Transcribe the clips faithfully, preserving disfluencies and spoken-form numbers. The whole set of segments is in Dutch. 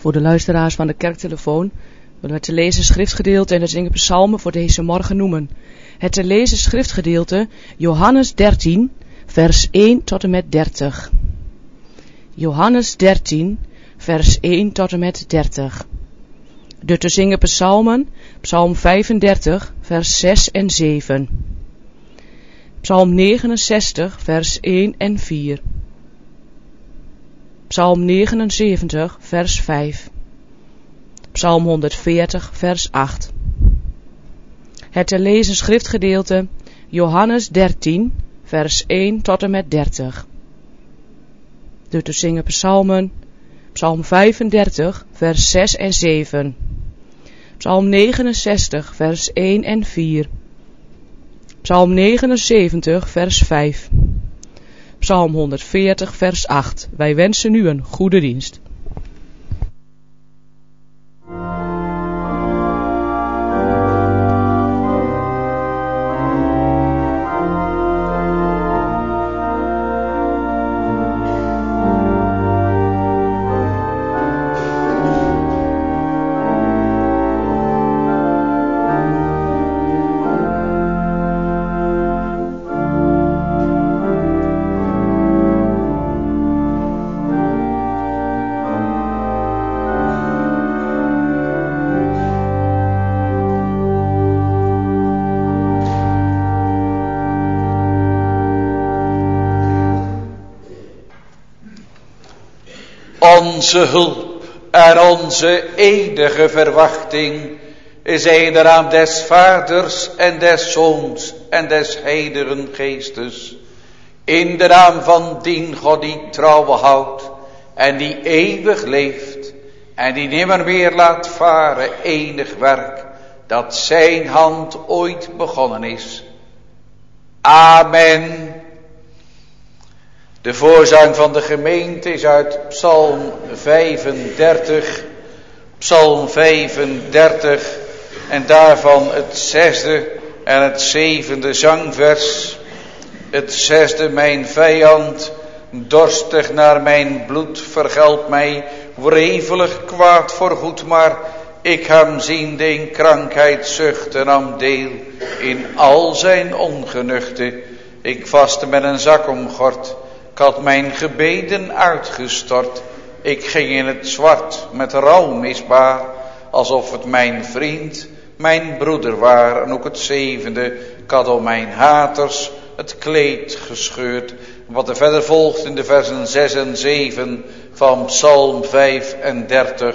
Voor de luisteraars van de kerktelefoon willen we te lezen schriftgedeelte en de zingen psalmen voor deze morgen noemen. Het te lezen schriftgedeelte Johannes dertien, vers één tot en met dertig. Johannes dertien, vers één tot en met dertig. De te zingen psalmen, psalm vijfendertig, vers zes en zeven. Psalm negenenzestig, vers één en vier. Psalm negenenzeventig, vers vijf. Psalm honderdveertig, vers acht. Het te lezen schriftgedeelte Johannes dertien, vers één tot en met dertig. De te zingen psalmen, psalm vijfendertig, vers zes en zeven. Psalm negenenzestig, vers één en vier. Psalm negenenzeventig, vers vijf. Psalm honderdveertig, vers acht. Wij wensen u een goede dienst. Onze hulp en onze enige verwachting zijn de naam des Vaders en des Zoons en des Heiligen Geestes. In de naam van dien God die trouw houdt en die eeuwig leeft en die nimmer meer laat varen enig werk dat zijn hand ooit begonnen is. Amen. De voorzang van de gemeente is uit Psalm vijfendertig, Psalm vijfendertig en daarvan het zesde en het zevende zangvers. Het zesde: mijn vijand, dorstig naar mijn bloed, vergeld mij wrevelig kwaad voor goed, maar ik hem ziende in krankheid zuchten nam deel in al zijn ongenuchte. Ik vastte met een zak omgord. Ik had mijn gebeden uitgestort. Ik ging in het zwart met rouw misbaar, alsof het mijn vriend, mijn broeder waar. En ook het zevende: ik had om mijn haters het kleed gescheurd. Wat er verder volgt in de versen zes en zeven van Psalm vijfendertig.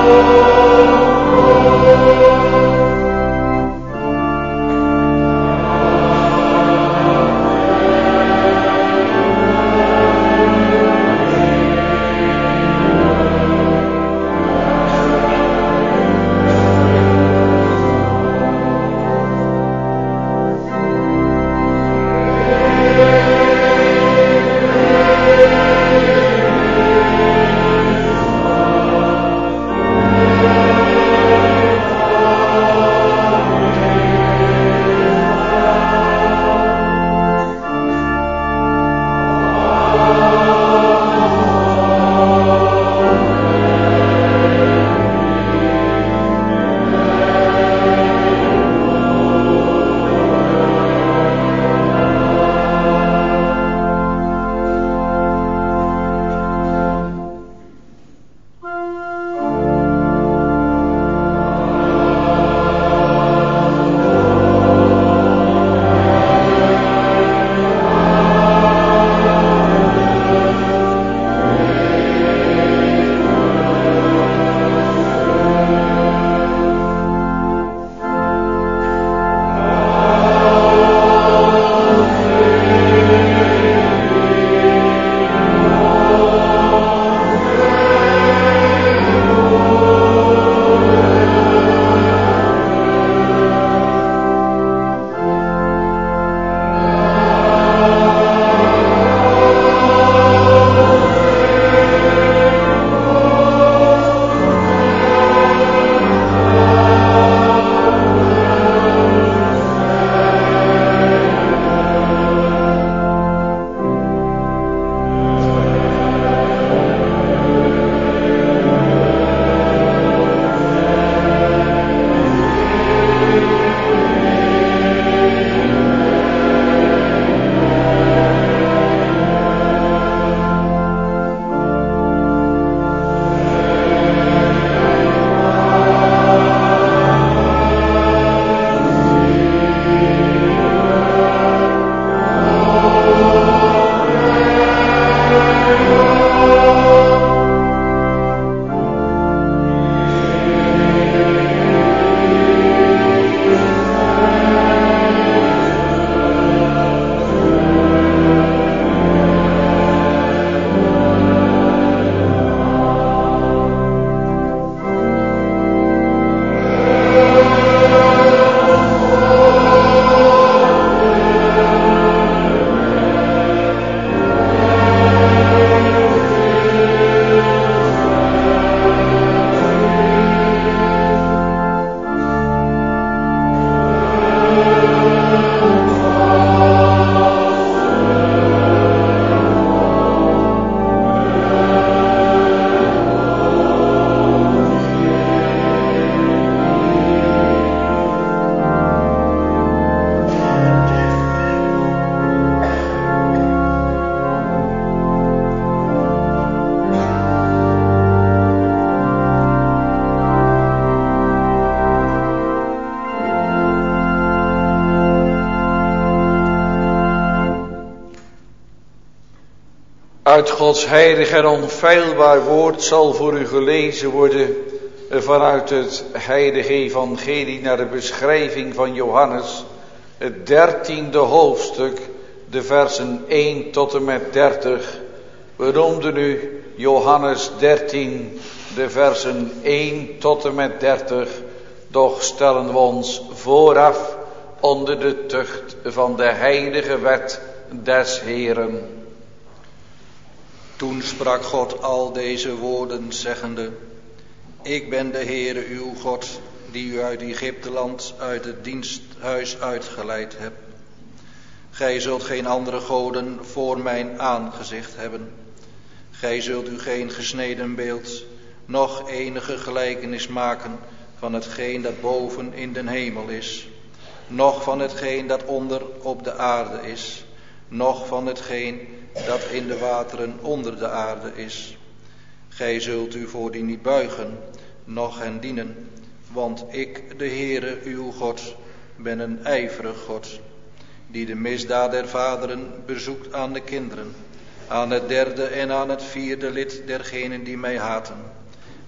Uit Gods heilig en onfeilbaar woord zal voor u gelezen worden vanuit het heilige evangelie naar de beschrijving van Johannes, het dertiende hoofdstuk, de versen één tot en met dertig. We noemden nu Johannes dertien, de versen één tot en met dertig, doch stellen we ons vooraf onder de tucht van de heilige wet des Heeren. Toen sprak God al deze woorden, zeggende: Ik ben de Heere uw God, die u uit Egypteland, uit het diensthuis uitgeleid heb. Gij zult geen andere goden voor mijn aangezicht hebben. Gij zult u geen gesneden beeld, noch enige gelijkenis maken van hetgeen dat boven in den hemel is, noch van hetgeen dat onder op de aarde is, noch van hetgeen dat in de wateren onder de aarde is. Gij zult u voor die niet buigen, noch hen dienen, want ik, de Heere uw God, ben een ijverig God, die de misdaad der vaderen bezoekt aan de kinderen, aan het derde en aan het vierde lid dergenen die mij haten,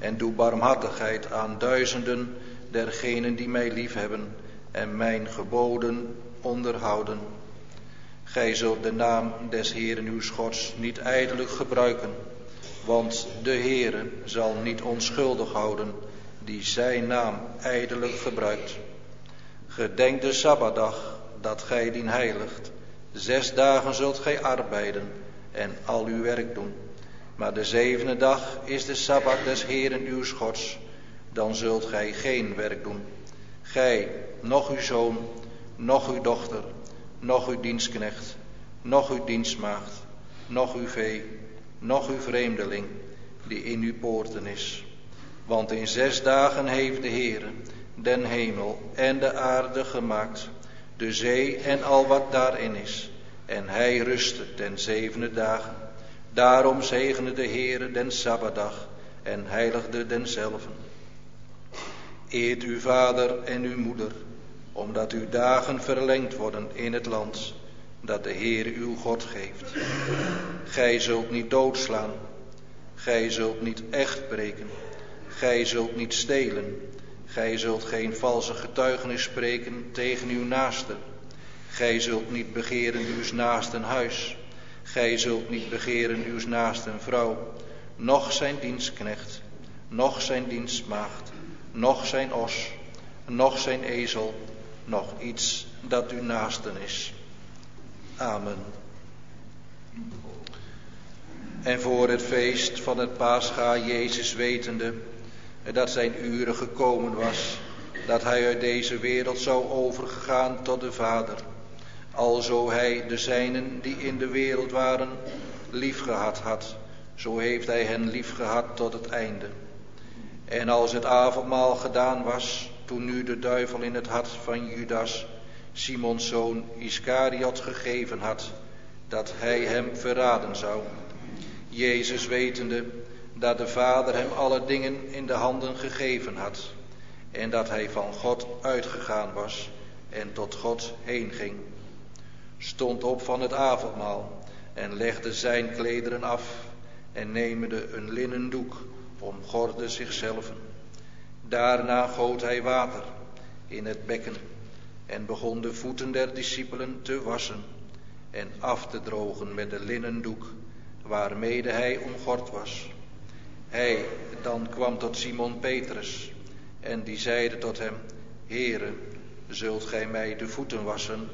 en doe barmhartigheid aan duizenden dergenen die mij liefhebben en mijn geboden onderhouden. Gij zult de naam des Heeren uws Gods niet ijdelijk gebruiken, want de Heere zal niet onschuldig houden die zijn naam ijdelijk gebruikt. Gedenk de Sabbatdag, dat gij dien heiligt. Zes dagen zult gij arbeiden en al uw werk doen. Maar de zevende dag is de Sabbat des Heeren uws Gods. Dan zult gij geen werk doen. Gij, noch uw zoon, noch uw dochter, noch uw dienstknecht, noch uw dienstmaagd, noch uw vee, noch uw vreemdeling, die in uw poorten is. Want in zes dagen heeft de Heere den hemel en de aarde gemaakt, de zee en al wat daarin is. En hij rustte ten zevende dagen. Daarom zegende de Heere den Sabbatdag en heiligde denzelven. Eert uw vader en uw moeder, omdat uw dagen verlengd worden in het land dat de Heere uw God geeft. Gij zult niet doodslaan, gij zult niet echt breken, gij zult niet stelen, gij zult geen valse getuigenis spreken tegen uw naaste. Gij zult niet begeren uws naasten huis, gij zult niet begeren uws naasten vrouw, noch zijn dienstknecht, noch zijn dienstmaagd, noch zijn os, noch zijn ezel, noch iets dat uw naasten is. Amen. En voor het feest van het Pascha, Jezus wetende dat zijn uren gekomen was, dat hij uit deze wereld zou overgegaan tot de Vader, alzo hij de zijnen die in de wereld waren liefgehad had, zo heeft hij hen liefgehad tot het einde. En als het avondmaal gedaan was, toen nu de duivel in het hart van Judas, Simons zoon Iskariot, gegeven had, dat hij hem verraden zou. Jezus wetende dat de Vader hem alle dingen in de handen gegeven had, en dat hij van God uitgegaan was en tot God heen ging, stond op van het avondmaal en legde zijn klederen af en nemende een linnen doek omgordde zichzelf. Daarna goot hij water in het bekken en begon de voeten der discipelen te wassen en af te drogen met de linnen doek waarmede hij omgord was. Hij dan kwam tot Simon Petrus en die zeide tot hem: Heere, zult gij mij de voeten wassen?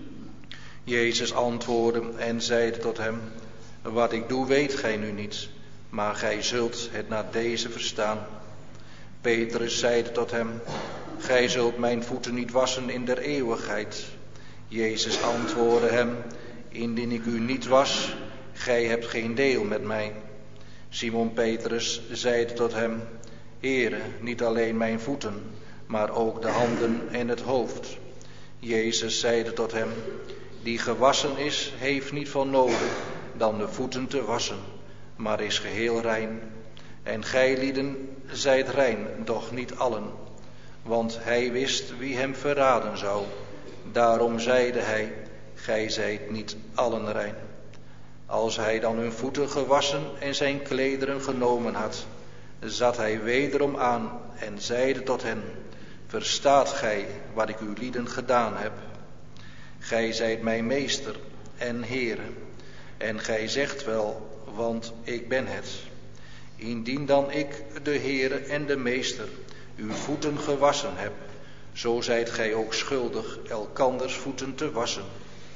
Jezus antwoordde en zeide tot hem: Wat ik doe weet gij nu niet, maar gij zult het na deze verstaan. Petrus zeide tot hem: Gij zult mijn voeten niet wassen in der eeuwigheid. Jezus antwoordde hem: Indien ik u niet was, gij hebt geen deel met mij. Simon Petrus zeide tot hem: Heere, niet alleen mijn voeten, maar ook de handen en het hoofd. Jezus zeide tot hem: Die gewassen is, heeft niet van nodig dan de voeten te wassen, maar is geheel rein. En gij lieden zijt rein, doch niet allen. Want hij wist wie hem verraden zou. Daarom zeide hij: Gij zijt niet allen rein. Als hij dan hun voeten gewassen en zijn klederen genomen had, zat hij wederom aan en zeide tot hen: Verstaat gij wat ik u lieden gedaan heb? Gij zijt mijn meester en Heere, en gij zegt wel, want ik ben het. Indien dan ik, de Heere en de meester, uw voeten gewassen heb, zo zijt gij ook schuldig elkanders voeten te wassen.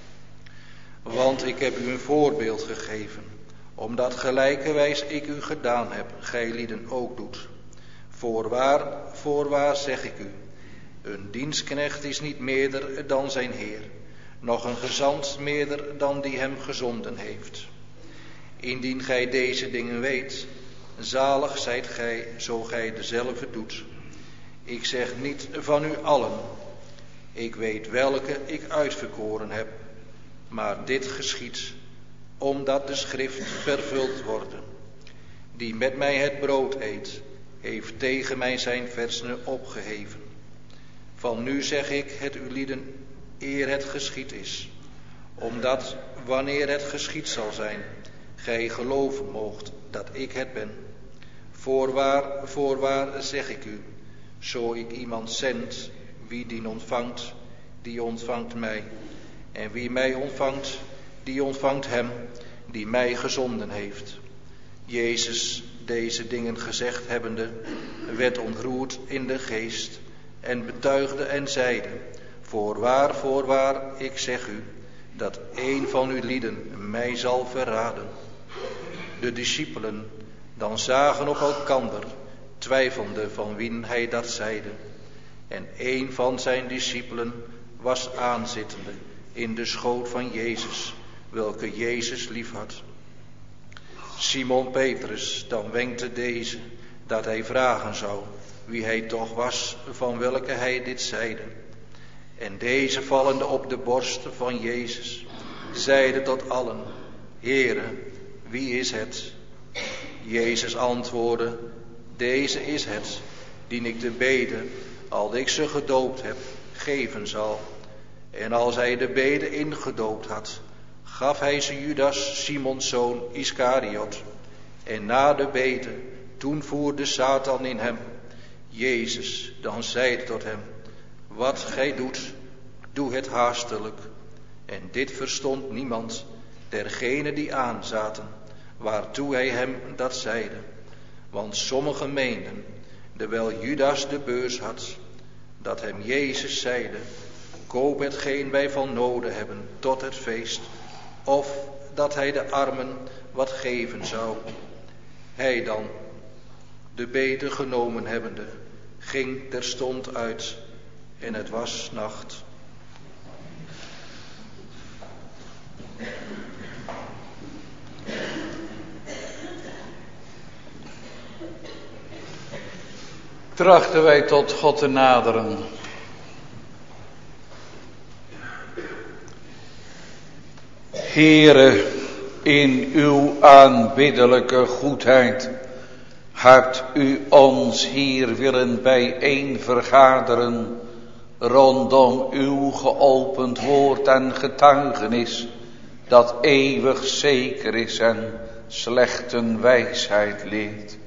Want ik heb u een voorbeeld gegeven, omdat gelijkerwijs ik u gedaan heb, gij lieden ook doet. Voorwaar, voorwaar zeg ik u, een dienstknecht is niet meerder dan zijn Heer, nog een gezant meerder dan die hem gezonden heeft. Indien gij deze dingen weet, zalig zijt gij, zo gij dezelfde doet. Ik zeg niet van u allen, ik weet welke ik uitverkoren heb, maar dit geschiedt, omdat de schrift vervuld wordt. Die met mij het brood eet, heeft tegen mij zijn versenen opgeheven. Van nu zeg ik het u lieden, eer het geschied is, omdat wanneer het geschied zal zijn, gij geloven moogt dat ik het ben. Voorwaar, voorwaar zeg ik u, zo ik iemand zend, wie die ontvangt, die ontvangt mij. En wie mij ontvangt, die ontvangt hem, die mij gezonden heeft. Jezus, deze dingen gezegd hebbende, werd ontroerd in de geest en betuigde en zeide: Voorwaar, voorwaar, ik zeg u, dat een van uw lieden mij zal verraden. De discipelen dan zagen op elkander, twijfelende van wien hij dat zeide. En een van zijn discipelen was aanzittende in de schoot van Jezus, welke Jezus liefhad. Simon Petrus dan wenkte deze, dat hij vragen zou wie hij toch was, van welke hij dit zeide. En deze vallende op de borst van Jezus, zeide tot allen: Heere, wie is het? Jezus antwoordde: Deze is het, dien ik de bede, al ik ze gedoopt heb, geven zal. En als hij de bede ingedoopt had, gaf hij ze Judas, Simons zoon Iskariot. En na de bede, toen voerde Satan in hem. Jezus dan zeide tot hem: Wat gij doet, doe het haastelijk. En dit verstond niemand, dergenen die aanzaten, waartoe hij hem dat zeide. Want sommigen meenden, terwijl Judas de beurs had, dat hem Jezus zeide: Koop hetgeen wij van noden hebben tot het feest, of dat hij de armen wat geven zou. Hij dan, de bede genomen hebbende, ging terstond uit, en het was nacht. Trachten wij tot God te naderen. Heere, in uw aanbiddelijke goedheid hebt u ons hier willen bijeen vergaderen rondom uw geopend woord en getuigenis, dat eeuwig zeker is en slechten wijsheid leert.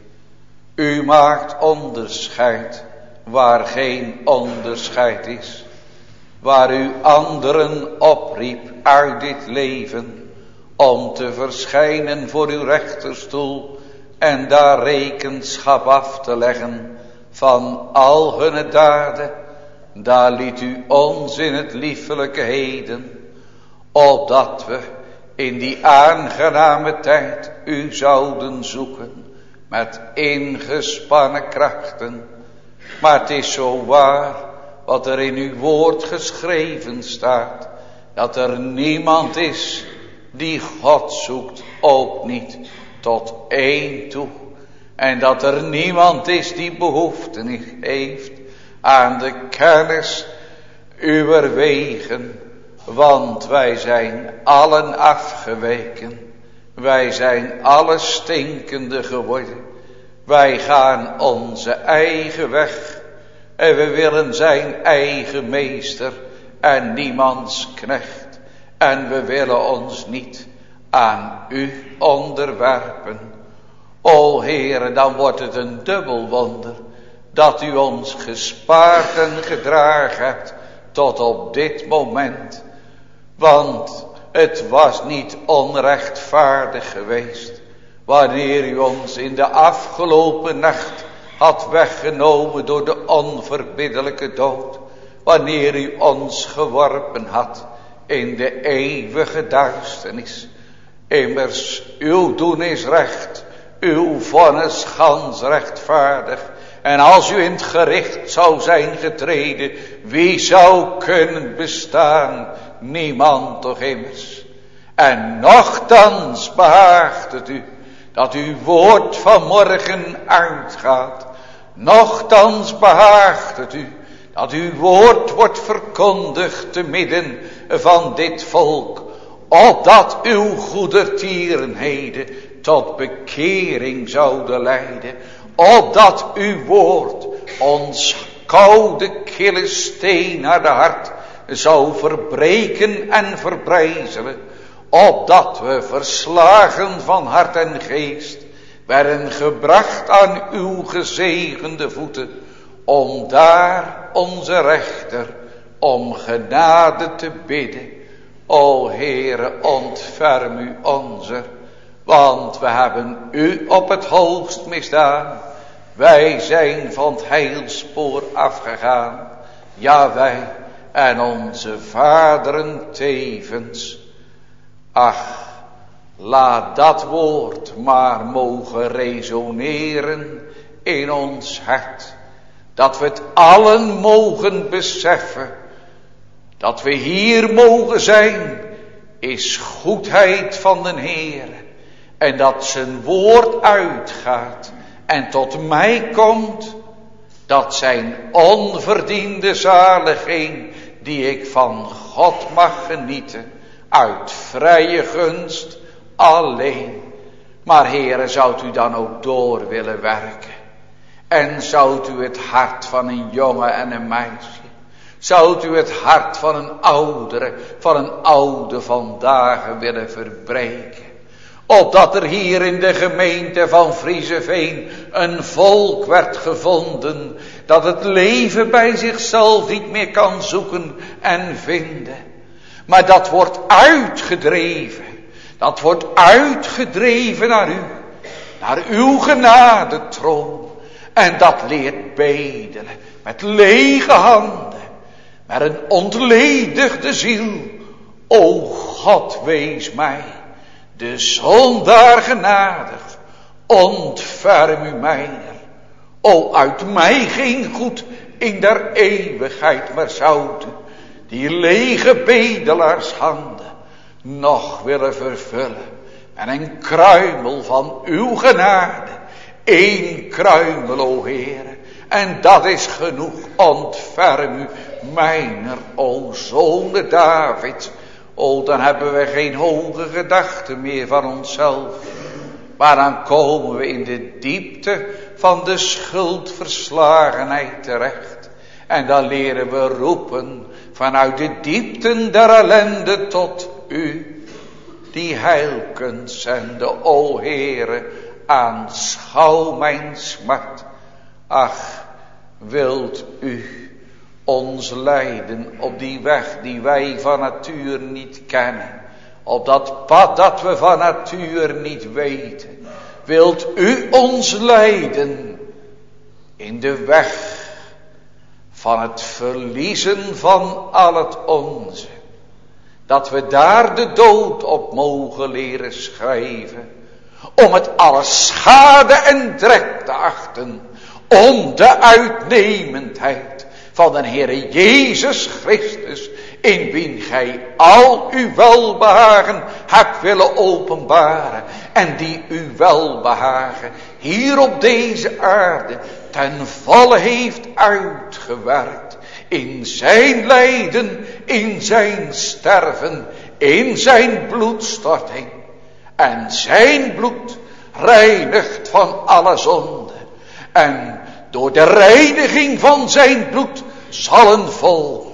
U maakt onderscheid waar geen onderscheid is, waar u anderen opriep uit dit leven om te verschijnen voor uw rechterstoel en daar rekenschap af te leggen van al hun daden. Daar liet u ons in het liefelijke heden, opdat we in die aangename tijd u zouden zoeken met ingespannen krachten. Maar het is zo waar wat er in uw woord geschreven staat, dat er niemand is die God zoekt, ook niet tot één toe. En dat er niemand is die behoefte heeft aan de kennis uwer wegen, want wij zijn allen afgeweken. Wij zijn alle stinkende geworden. Wij gaan onze eigen weg en we willen zijn eigen meester en niemands knecht. En we willen ons niet aan u onderwerpen. O Heere, dan wordt het een dubbel wonder dat u ons gespaard en gedragen hebt tot op dit moment. Want het was niet onrechtvaardig geweest wanneer u ons in de afgelopen nacht had weggenomen door de onverbiddelijke dood. Wanneer u ons geworpen had in de eeuwige duisternis. Immers, uw doen is recht, uw vonnis gans rechtvaardig. En als u in het gericht zou zijn getreden, wie zou kunnen bestaan? Niemand toch immers. En nochtans behaagt het u dat uw woord vanmorgen uitgaat. Nochtans behaagt het u dat uw woord wordt verkondigd te midden van dit volk, opdat uw goedertierenheden tot bekering zouden leiden, opdat uw woord ons koude kille steen naar de hart zou verbreken en verbrijzelen, opdat we verslagen van hart en geest werden gebracht aan uw gezegende voeten, om daar onze rechter om genade te bidden. O Heere, ontferm u onze, want we hebben u op het hoogst misdaan. Wij zijn van het heilspoor afgegaan, ja wij en onze vaderen tevens. Ach, laat dat woord maar mogen resoneren in ons hart. Dat we het allen mogen beseffen. Dat we hier mogen zijn, is goedheid van den Heere. En dat zijn woord uitgaat en tot mij komt. Dat zijn onverdiende zaliging die ik van God mag genieten. Uit vrije gunst alleen. Maar Heere, zou u dan ook door willen werken? En zou u het hart van een jongen en een meisje, zou u het hart van een oudere, van een oude vandaag willen verbreken? Opdat er hier in de gemeente van Vriezeveen een volk werd gevonden, dat het leven bij zichzelf niet meer kan zoeken en vinden. Maar dat wordt uitgedreven, dat wordt uitgedreven naar u, naar uw genadetroon. En dat leert bedelen met lege handen, met een ontledigde ziel. O God, wees mij, de zondaar genadig, ontferm u mijner. O, uit mij geen goed in der eeuwigheid, maar zoudt u die lege bedelaars handen nog willen vervullen en een kruimel van uw genade. Eén kruimel, o Heere, en dat is genoeg. Ontferm u mijner, o Zoon David. O, dan hebben we geen hoge gedachten meer van onszelf. Maar dan komen we in de diepte van de schuldverslagenheid terecht. En dan leren we roepen vanuit de diepten der ellende tot u, die heil kunt zenden, o Heere. Aanschouw mijn smart. Ach, wilt u ons leiden op die weg die wij van natuur niet kennen. Op dat pad dat we van natuur niet weten. Wilt u ons leiden in de weg van het verliezen van al het onze. Dat we daar de dood op mogen leren schrijven. Om het alles schade en drek te achten. Om de uitnemendheid van de Heere Jezus Christus. In wien gij al uw welbehagen hebt willen openbaren. En die uw welbehagen hier op deze aarde ten volle heeft uitgewerkt. In zijn lijden, in zijn sterven, in zijn bloedstorting. En zijn bloed reinigt van alle zonde. En door de reiniging van zijn bloed zal een volk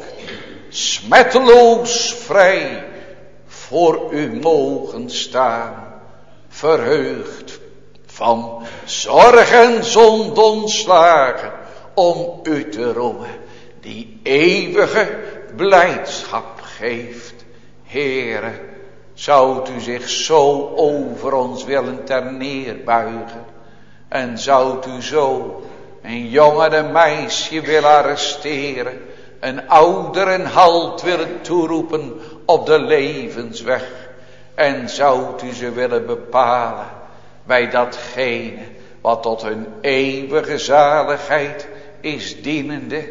smetteloos vrij voor u mogen staan. Verheugd van zorg en zonde ontslagen om u te roemen. Die eeuwige blijdschap geeft. Heere, zou u zich zo over ons willen ter neerbuigen. En zou u zo een jongen en een meisje willen arresteren. Een ouder een halt willen toeroepen op de levensweg. En zou u ze willen bepalen bij datgene wat tot hun eeuwige zaligheid is dienende.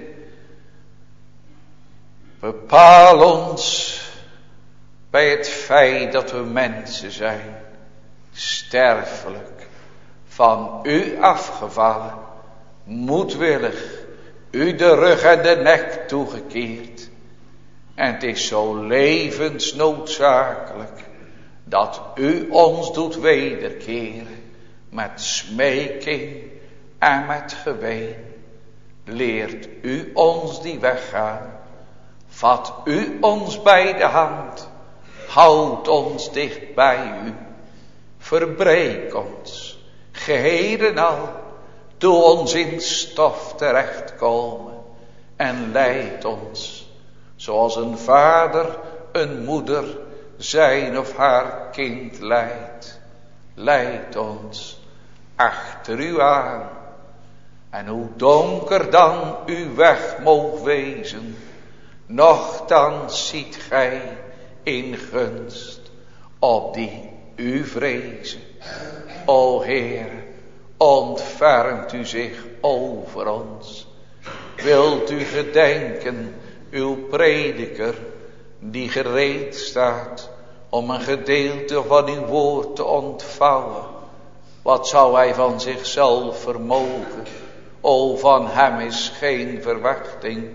Bepaal ons bij het feit dat we mensen zijn, sterfelijk, van u afgevallen, moedwillig, u de rug en de nek toegekeerd. En het is zo levensnoodzakelijk dat u ons doet wederkeren met smeking en met geween. Leert u ons die weg gaan, vat u ons bij de hand, houd ons dicht bij u, verbreek ons, geheden al, doe ons in stof terechtkomen en leid ons, zoals een vader een moeder zijn of haar kind leidt. Leid ons achter u aan. En hoe donker dan uw weg moog wezen, nochtans ziet gij in gunst op die u vrezen. O Heer, ontfermt u zich over ons. Wilt u gedenken uw prediker die gereed staat om een gedeelte van uw woord te ontvouwen. Wat zou hij van zichzelf vermogen? O, van hem is geen verwachting.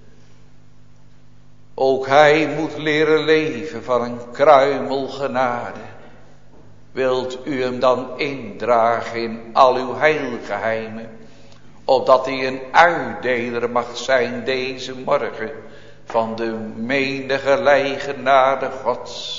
Ook hij moet leren leven van een kruimel genade. Wilt u hem dan indragen in al uw heilgeheimen, opdat hij een uitdeler mag zijn deze morgen van de menige genade Gods.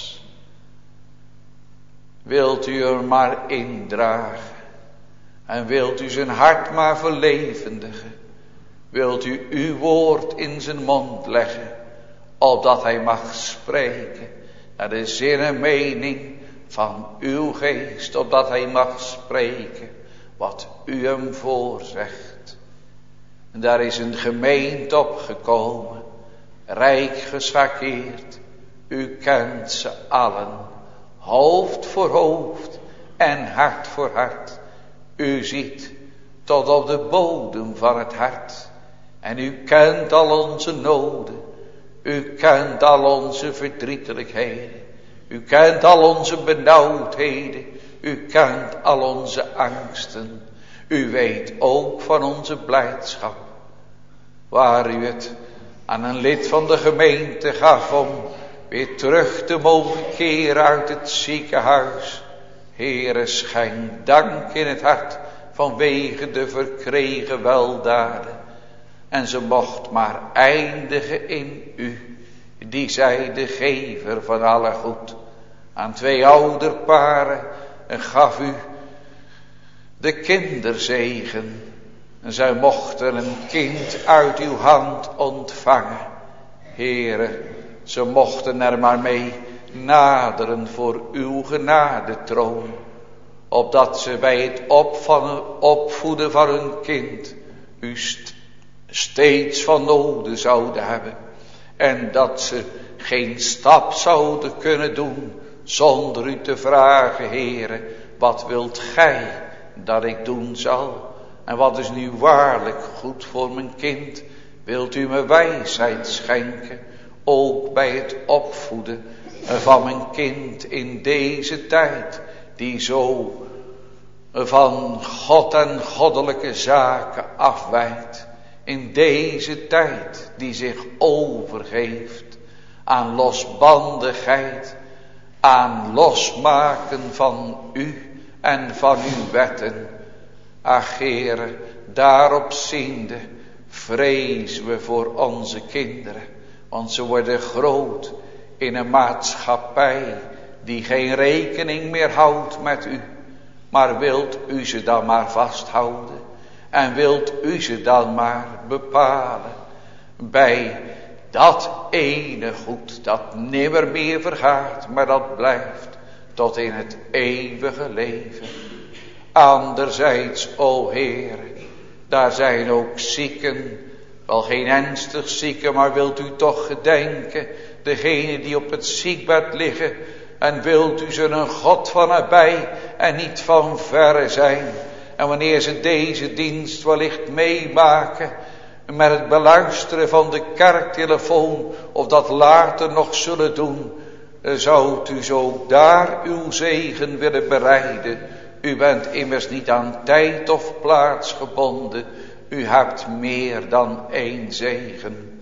Wilt u hem maar indragen en wilt u zijn hart maar verlevendigen. Wilt u uw woord in zijn mond leggen, opdat hij mag spreken naar de zin en mening van uw geest, opdat hij mag spreken wat u hem voorzegt. En daar is een gemeente opgekomen, rijk geschakeerd. U kent ze allen, hoofd voor hoofd en hart voor hart. U ziet tot op de bodem van het hart. En u kent al onze noden. U kent al onze verdrietelijkheden. U kent al onze benauwdheden. U kent al onze angsten. U weet ook van onze blijdschap. Waar u het aan een lid van de gemeente gaf om weer terug te mogen keren uit het ziekenhuis. Heere, schenk dank in het hart vanwege de verkregen weldaden. En ze mocht maar eindigen in u, die zij de gever van alle goed. Aan twee ouderparen gaf u de kinderzegen. En zij mochten een kind uit uw hand ontvangen. Heere, ze mochten er maar mee naderen voor uw genadetroon, opdat ze bij het opvangen, opvoeden van hun kind u st- steeds van noden zouden hebben, en dat ze geen stap zouden kunnen doen zonder u te vragen, Heere, wat wilt gij dat ik doen zal? En wat is nu waarlijk goed voor mijn kind? Wilt u me wijsheid schenken, ook bij het opvoeden van mijn kind in deze tijd, die zo van God en goddelijke zaken afwijkt. In deze tijd die zich overgeeft aan losbandigheid, aan losmaken van u en van uw wetten. Ach, Heere, daarop ziende vrezen we voor onze kinderen, want ze worden groot in een maatschappij die geen rekening meer houdt met u. Maar wilt u ze dan maar vasthouden en wilt u ze dan maar bepalen bij dat ene goed dat nimmer meer vergaat, maar dat blijft tot in het eeuwige leven. Anderzijds, o Heer, daar zijn ook zieken, wel geen ernstig zieken, maar wilt u toch gedenken, degene die op het ziekbed liggen, en wilt u ze een God van nabij en niet van verre zijn. En wanneer ze deze dienst wellicht meemaken, met het beluisteren van de kerktelefoon, of dat later nog zullen doen, zoudt u zo daar uw zegen willen bereiden. U bent immers niet aan tijd of plaats gebonden. U hebt meer dan één zegen.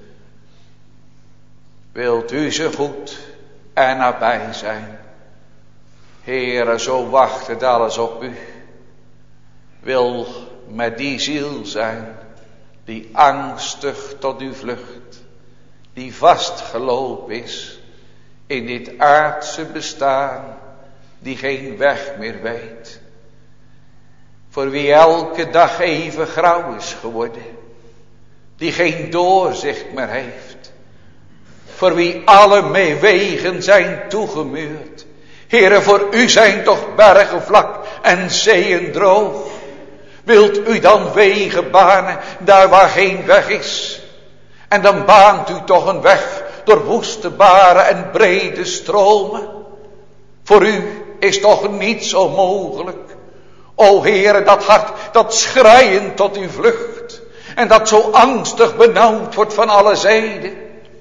Wilt u ze goed en nabij zijn? Heere, zo wacht het alles op u. Wil met die ziel zijn, die angstig tot u vlucht, die vastgelopen is in dit aardse bestaan, die geen weg meer weet. Voor wie elke dag even grauw is geworden. Die geen doorzicht meer heeft. Voor wie alle mee wegen zijn toegemuurd. Heere, voor u zijn toch bergen vlak en zeeën droog. Wilt u dan wegen banen daar waar geen weg is? En dan baant u toch een weg door woeste baren en brede stromen. Voor u is toch niets onmogelijk. O Heere, dat hart dat schreien tot u vlucht. En dat zo angstig benauwd wordt van alle zijden.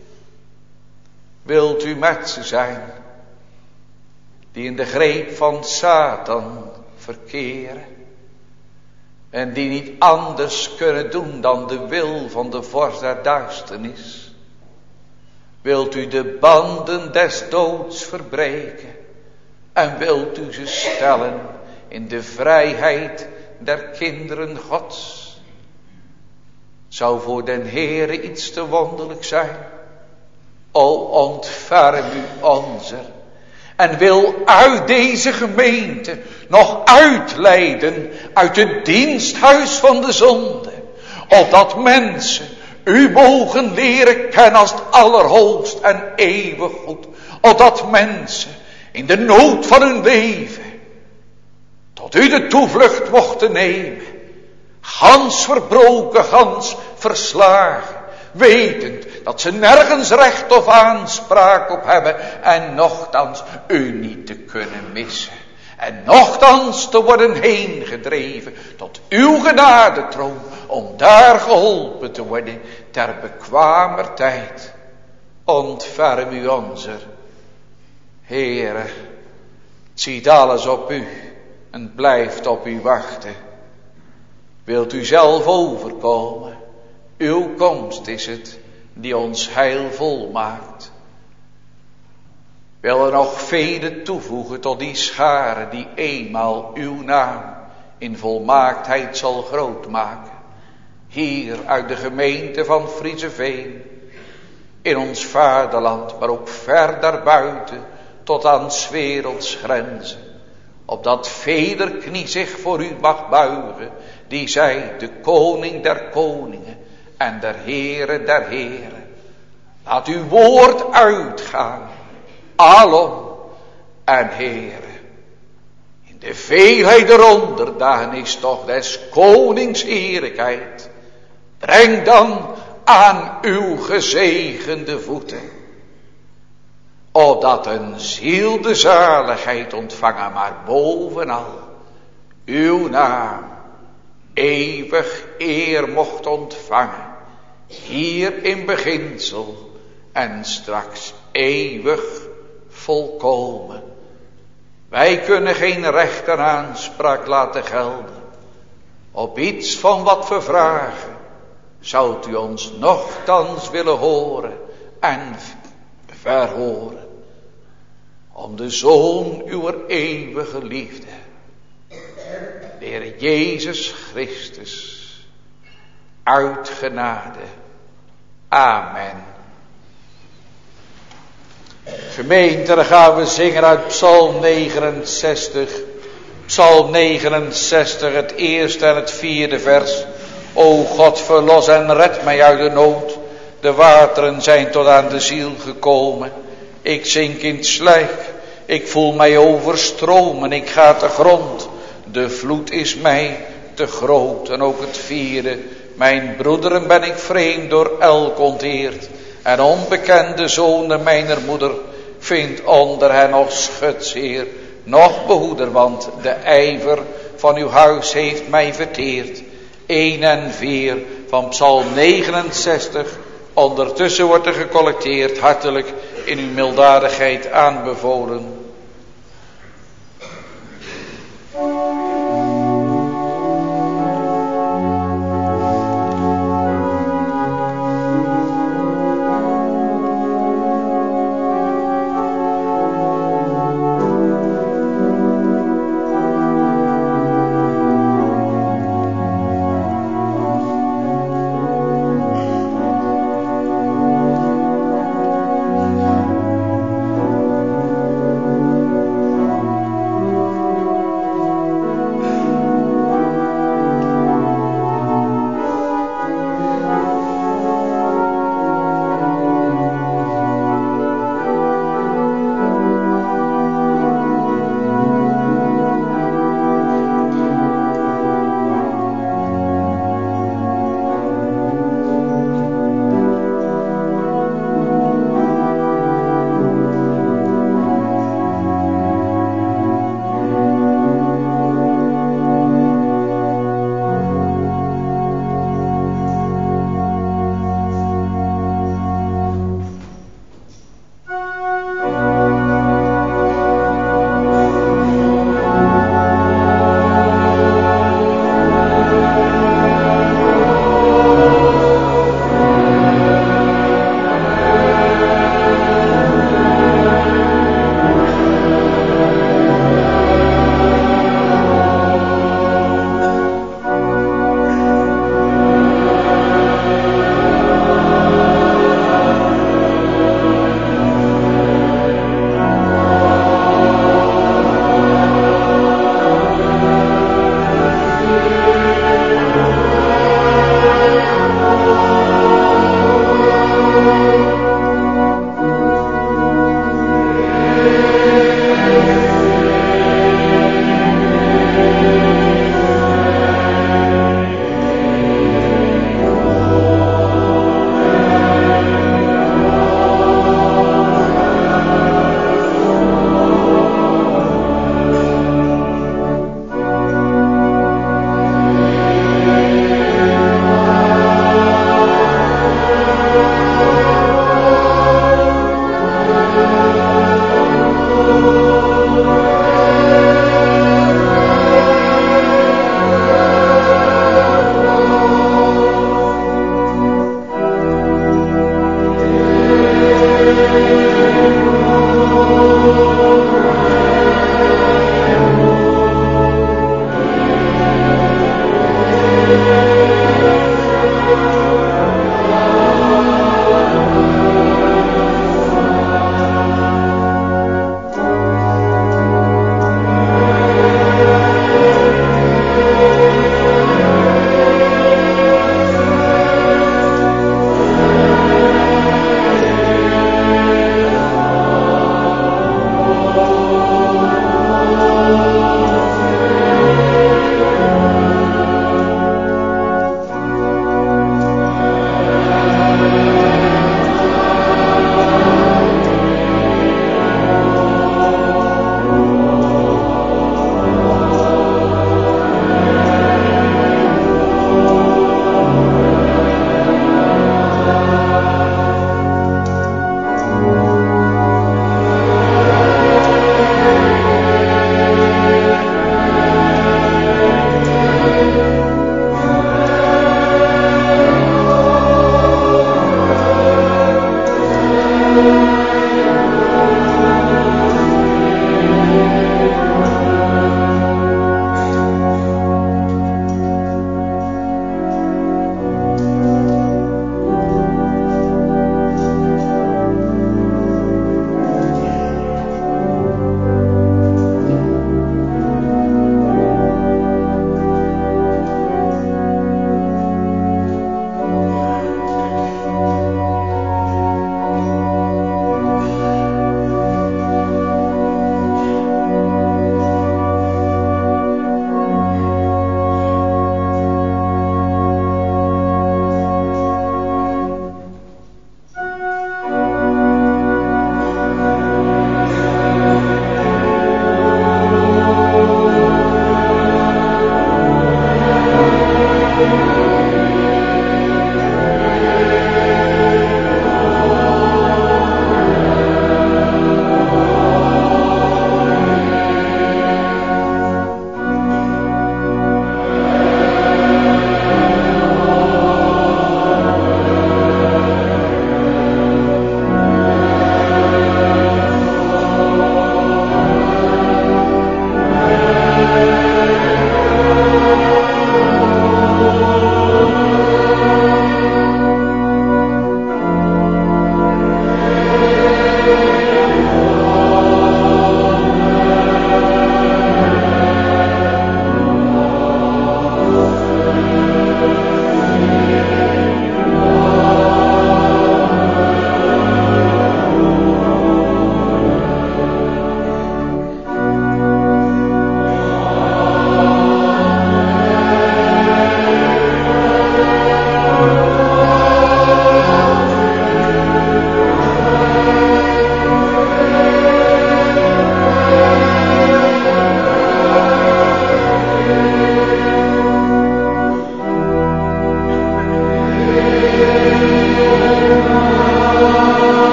Wilt u met ze zijn, die in de greep van Satan verkeren. En die niet anders kunnen doen dan de wil van de vorst der duisternis. Wilt u de banden des doods verbreken. En wilt u ze stellen in de vrijheid der kinderen Gods. Zou voor den Heere iets te wonderlijk zijn. O, ontferm u onzer. En wil uit deze gemeente nog uitleiden uit het diensthuis van de zonde. Opdat mensen u mogen leren kennen als het allerhoogst en eeuwig goed. Opdat mensen in de nood van hun leven tot u de toevlucht mochten nemen. Gans verbroken, gans verslagen. Wetend dat ze nergens recht of aanspraak op hebben. En nochtans u niet te kunnen missen. En nochtans te worden heengedreven tot uw genadetroon. Om daar geholpen te worden ter bekwamer tijd. Ontferm u onzer. Heere, ziet alles op u en blijft op u wachten. Wilt u zelf overkomen? Uw komst is het die ons heil volmaakt. Wil er nog vele toevoegen tot die schare die eenmaal uw naam in volmaaktheid zal grootmaken. Hier uit de gemeente van Frieseveen, in ons vaderland, maar ook ver daarbuiten tot aan 's werelds grenzen. Opdat veder knie zich voor u mag buigen, die zij de koning der koningen en der Heere der heren. Laat uw woord uitgaan, alom en Heere. In de veelheid der onderdagen is toch des konings heerlijkheid. Breng dan aan uw gezegende voeten. Opdat een ziel de zaligheid ontvangen, maar bovenal uw naam eeuwig eer mocht ontvangen. Hier in beginsel en straks eeuwig volkomen. Wij kunnen geen recht en aanspraak laten gelden op iets van wat we vragen. Zoudt u ons nochtans willen horen en verhoren. Om de Zoon uw eeuwige liefde, de Heer Jezus Christus, uit genade. Amen. Gemeente, dan gaan we zingen uit Psalm negenenzestig. Psalm negenenzestig, het eerste en het vierde vers. O God, verlos en red mij uit de nood. De wateren zijn tot aan de ziel gekomen. Ik zink in het slijk. Ik voel mij overstromen. Ik ga te grond. De vloed is mij te groot. En ook het vierde. Mijn broederen ben ik vreemd door elk onteerd. En onbekende zonen mijner moeder vindt onder hen nog schutzeer. Nog behoeder, want de ijver van uw huis heeft mij verteerd. een en vier van Psalm negenenzestig. Ondertussen wordt er gecollecteerd, hartelijk in uw milddadigheid aanbevolen. Thank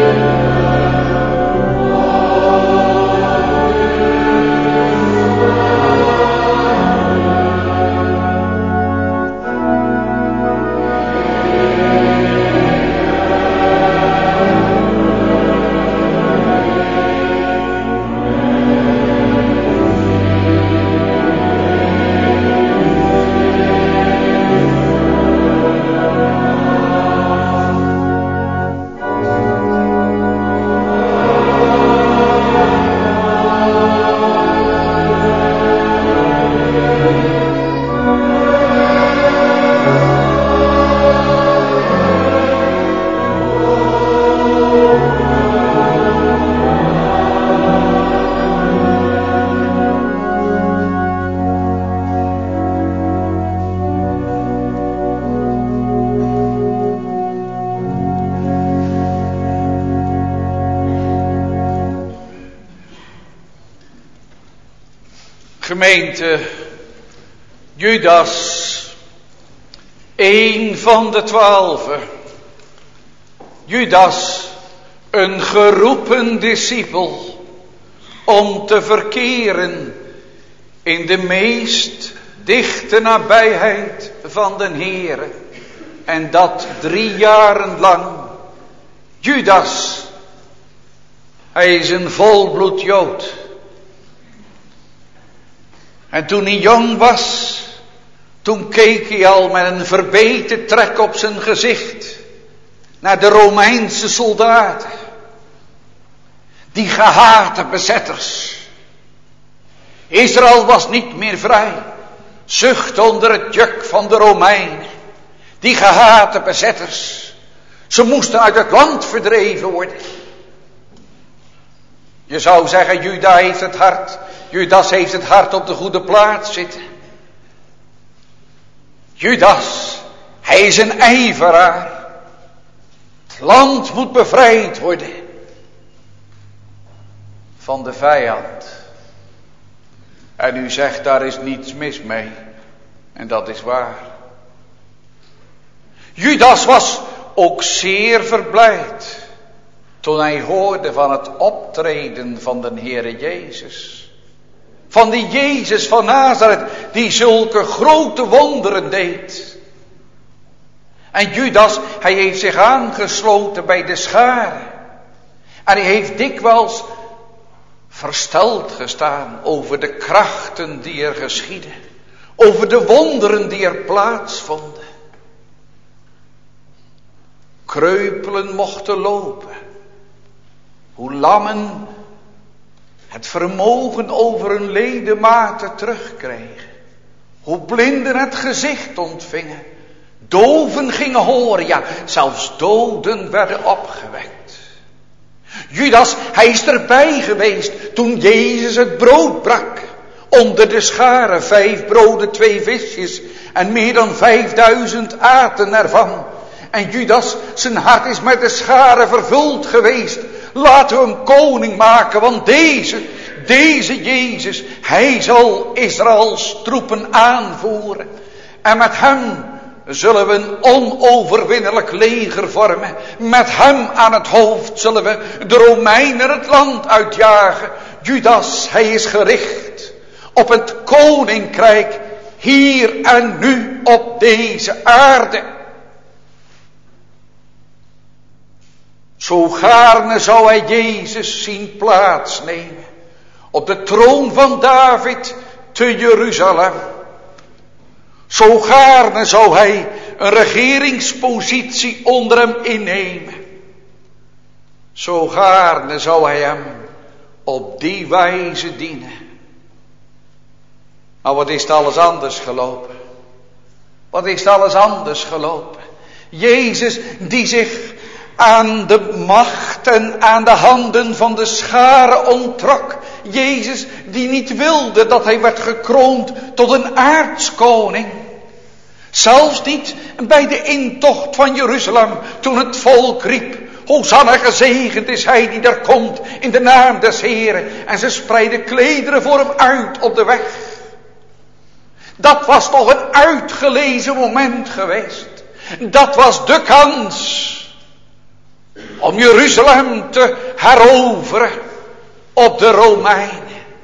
Gemeente, Judas, een van de twaalfen. Judas, een geroepen discipel om te verkeren in de meest dichte nabijheid van den Heere. En dat drie jaren lang. Judas, hij is een volbloed Jood. En toen hij jong was, toen keek hij al met een verbeten trek op zijn gezicht naar de Romeinse soldaten. Die gehate bezetters. Israël was niet meer vrij. Zucht onder het juk van de Romeinen. Die gehate bezetters. Ze moesten uit het land verdreven worden. Je zou zeggen, Judas heeft het hart. Judas heeft het hart op de goede plaats zitten. Judas, hij is een ijveraar. Het land moet bevrijd worden van de vijand. En u zegt, daar is niets mis mee. En dat is waar. Judas was ook zeer verblijd toen hij hoorde van het optreden van de Heere Jezus. Van die Jezus van Nazareth die zulke grote wonderen deed. En Judas, hij heeft zich aangesloten bij de schare. En hij heeft dikwijls versteld gestaan over de krachten die er geschieden. Over de wonderen die er plaatsvonden. Kreupelen mochten lopen. Hoe lammen het vermogen over hun ledematen terugkregen. Hoe blinden het gezicht ontvingen. Doven gingen horen, ja, zelfs doden werden opgewekt. Judas, hij is erbij geweest toen Jezus het brood brak. Onder de schare, vijf broden, twee visjes en meer dan vijfduizend aten ervan. En Judas, zijn hart is met de schare vervuld geweest. Laten we hem koning maken, want deze, deze Jezus, hij zal Israëls troepen aanvoeren. En met hem zullen we een onoverwinnelijk leger vormen. Met hem aan het hoofd zullen we de Romeinen het land uitjagen. Judas, hij is gericht op het koninkrijk hier en nu op deze aarde. Zo gaarne zou hij Jezus zien plaatsnemen op de troon van David te Jeruzalem. Zo gaarne zou hij een regeringspositie onder hem innemen. Zo gaarne zou hij hem op die wijze dienen. Maar wat is het alles anders gelopen? Wat is het alles anders gelopen? Jezus die zich aan de macht en aan de handen van de schare onttrok. Jezus die niet wilde dat hij werd gekroond tot een aardskoning. Zelfs niet bij de intocht van Jeruzalem toen het volk riep: Hosanna, gezegend is hij die daar komt in de naam des Heren. En ze spreidden klederen voor hem uit op de weg. Dat was toch een uitgelezen moment geweest. Dat was de kans om Jeruzalem te heroveren op de Romeinen.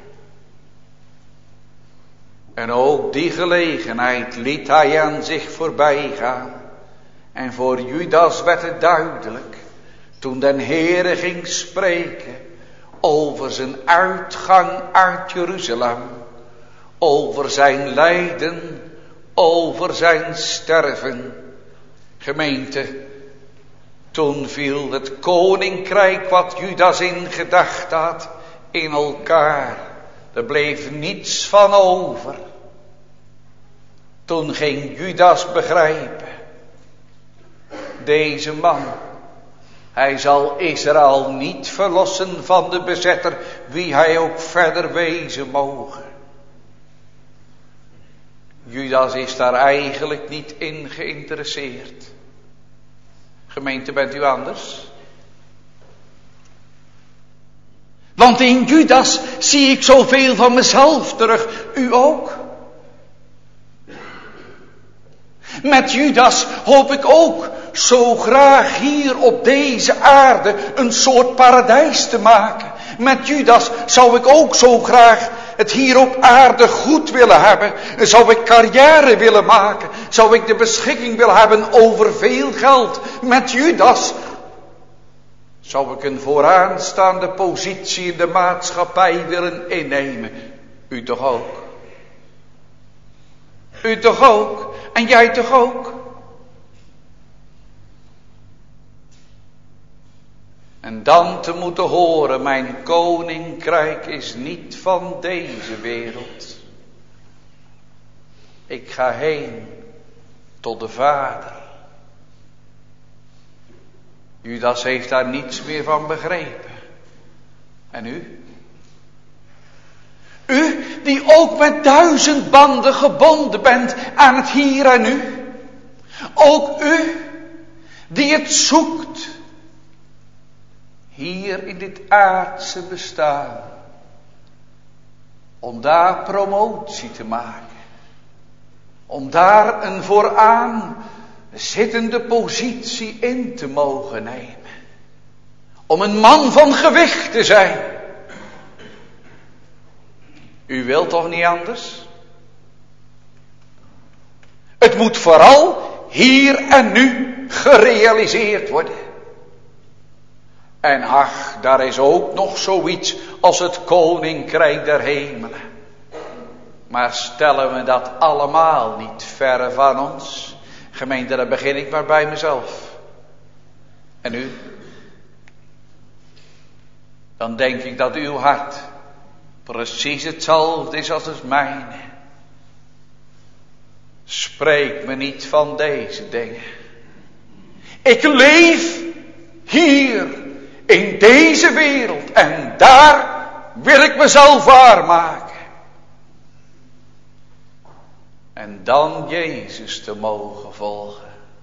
En ook die gelegenheid liet hij aan zich voorbij gaan. En voor Judas werd het duidelijk, toen den Heere ging spreken over zijn uitgang uit Jeruzalem, over zijn lijden, over zijn sterven. Gemeente, toen viel het koninkrijk wat Judas in gedacht had in elkaar. Er bleef niets van over. Toen ging Judas begrijpen, deze man, hij zal Israël niet verlossen van de bezetter, wie hij ook verder wezen mogen. Judas is daar eigenlijk niet in geïnteresseerd. Gemeente, bent u anders? Want in Judas zie ik zoveel van mezelf terug. U ook? Met Judas hoop ik ook zo graag hier op deze aarde een soort paradijs te maken. Met Judas zou ik ook zo graag het hier op aarde goed willen hebben. Zou ik carrière willen maken. Zou ik de beschikking willen hebben over veel geld. Met Judas zou ik een vooraanstaande positie in de maatschappij willen innemen. U toch ook? U toch ook? En jij toch ook? En dan te moeten horen, mijn koninkrijk is niet van deze wereld. Ik ga heen tot de Vader. Judas heeft daar niets meer van begrepen. En u? U die ook met duizend banden gebonden bent aan het hier en nu. Ook u die het zoekt. Hier in dit aardse bestaan. Om daar promotie te maken. Om daar een vooraan zittende positie in te mogen nemen. Om een man van gewicht te zijn. U wilt toch niet anders? Het moet vooral hier en nu gerealiseerd worden. En ach, daar is ook nog zoiets als het koninkrijk der hemelen. Maar stellen we dat allemaal niet verre van ons? Gemeente, dan begin ik maar bij mezelf. En u? Dan denk ik dat uw hart precies hetzelfde is als het mijne. Spreek me niet van deze dingen. Ik leef hier in deze wereld en daar wil ik mezelf waarmaken. En dan Jezus te mogen volgen.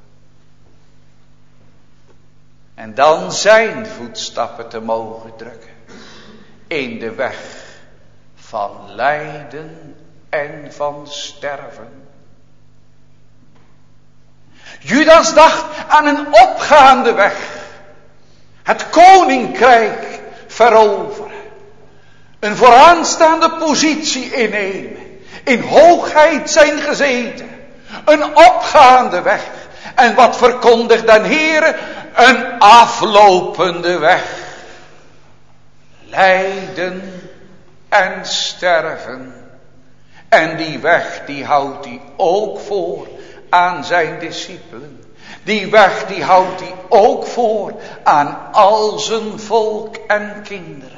En dan zijn voetstappen te mogen drukken. In de weg van lijden en van sterven. Judas dacht aan een opgaande weg. Het koninkrijk veroveren. Een vooraanstaande positie innemen. In hoogheid zijn gezeten. Een opgaande weg. En wat verkondigt den Heere? Een aflopende weg. Lijden en sterven. En die weg die houdt hij ook voor aan zijn discipelen. Die weg die houdt hij ook voor aan al zijn volk en kinderen.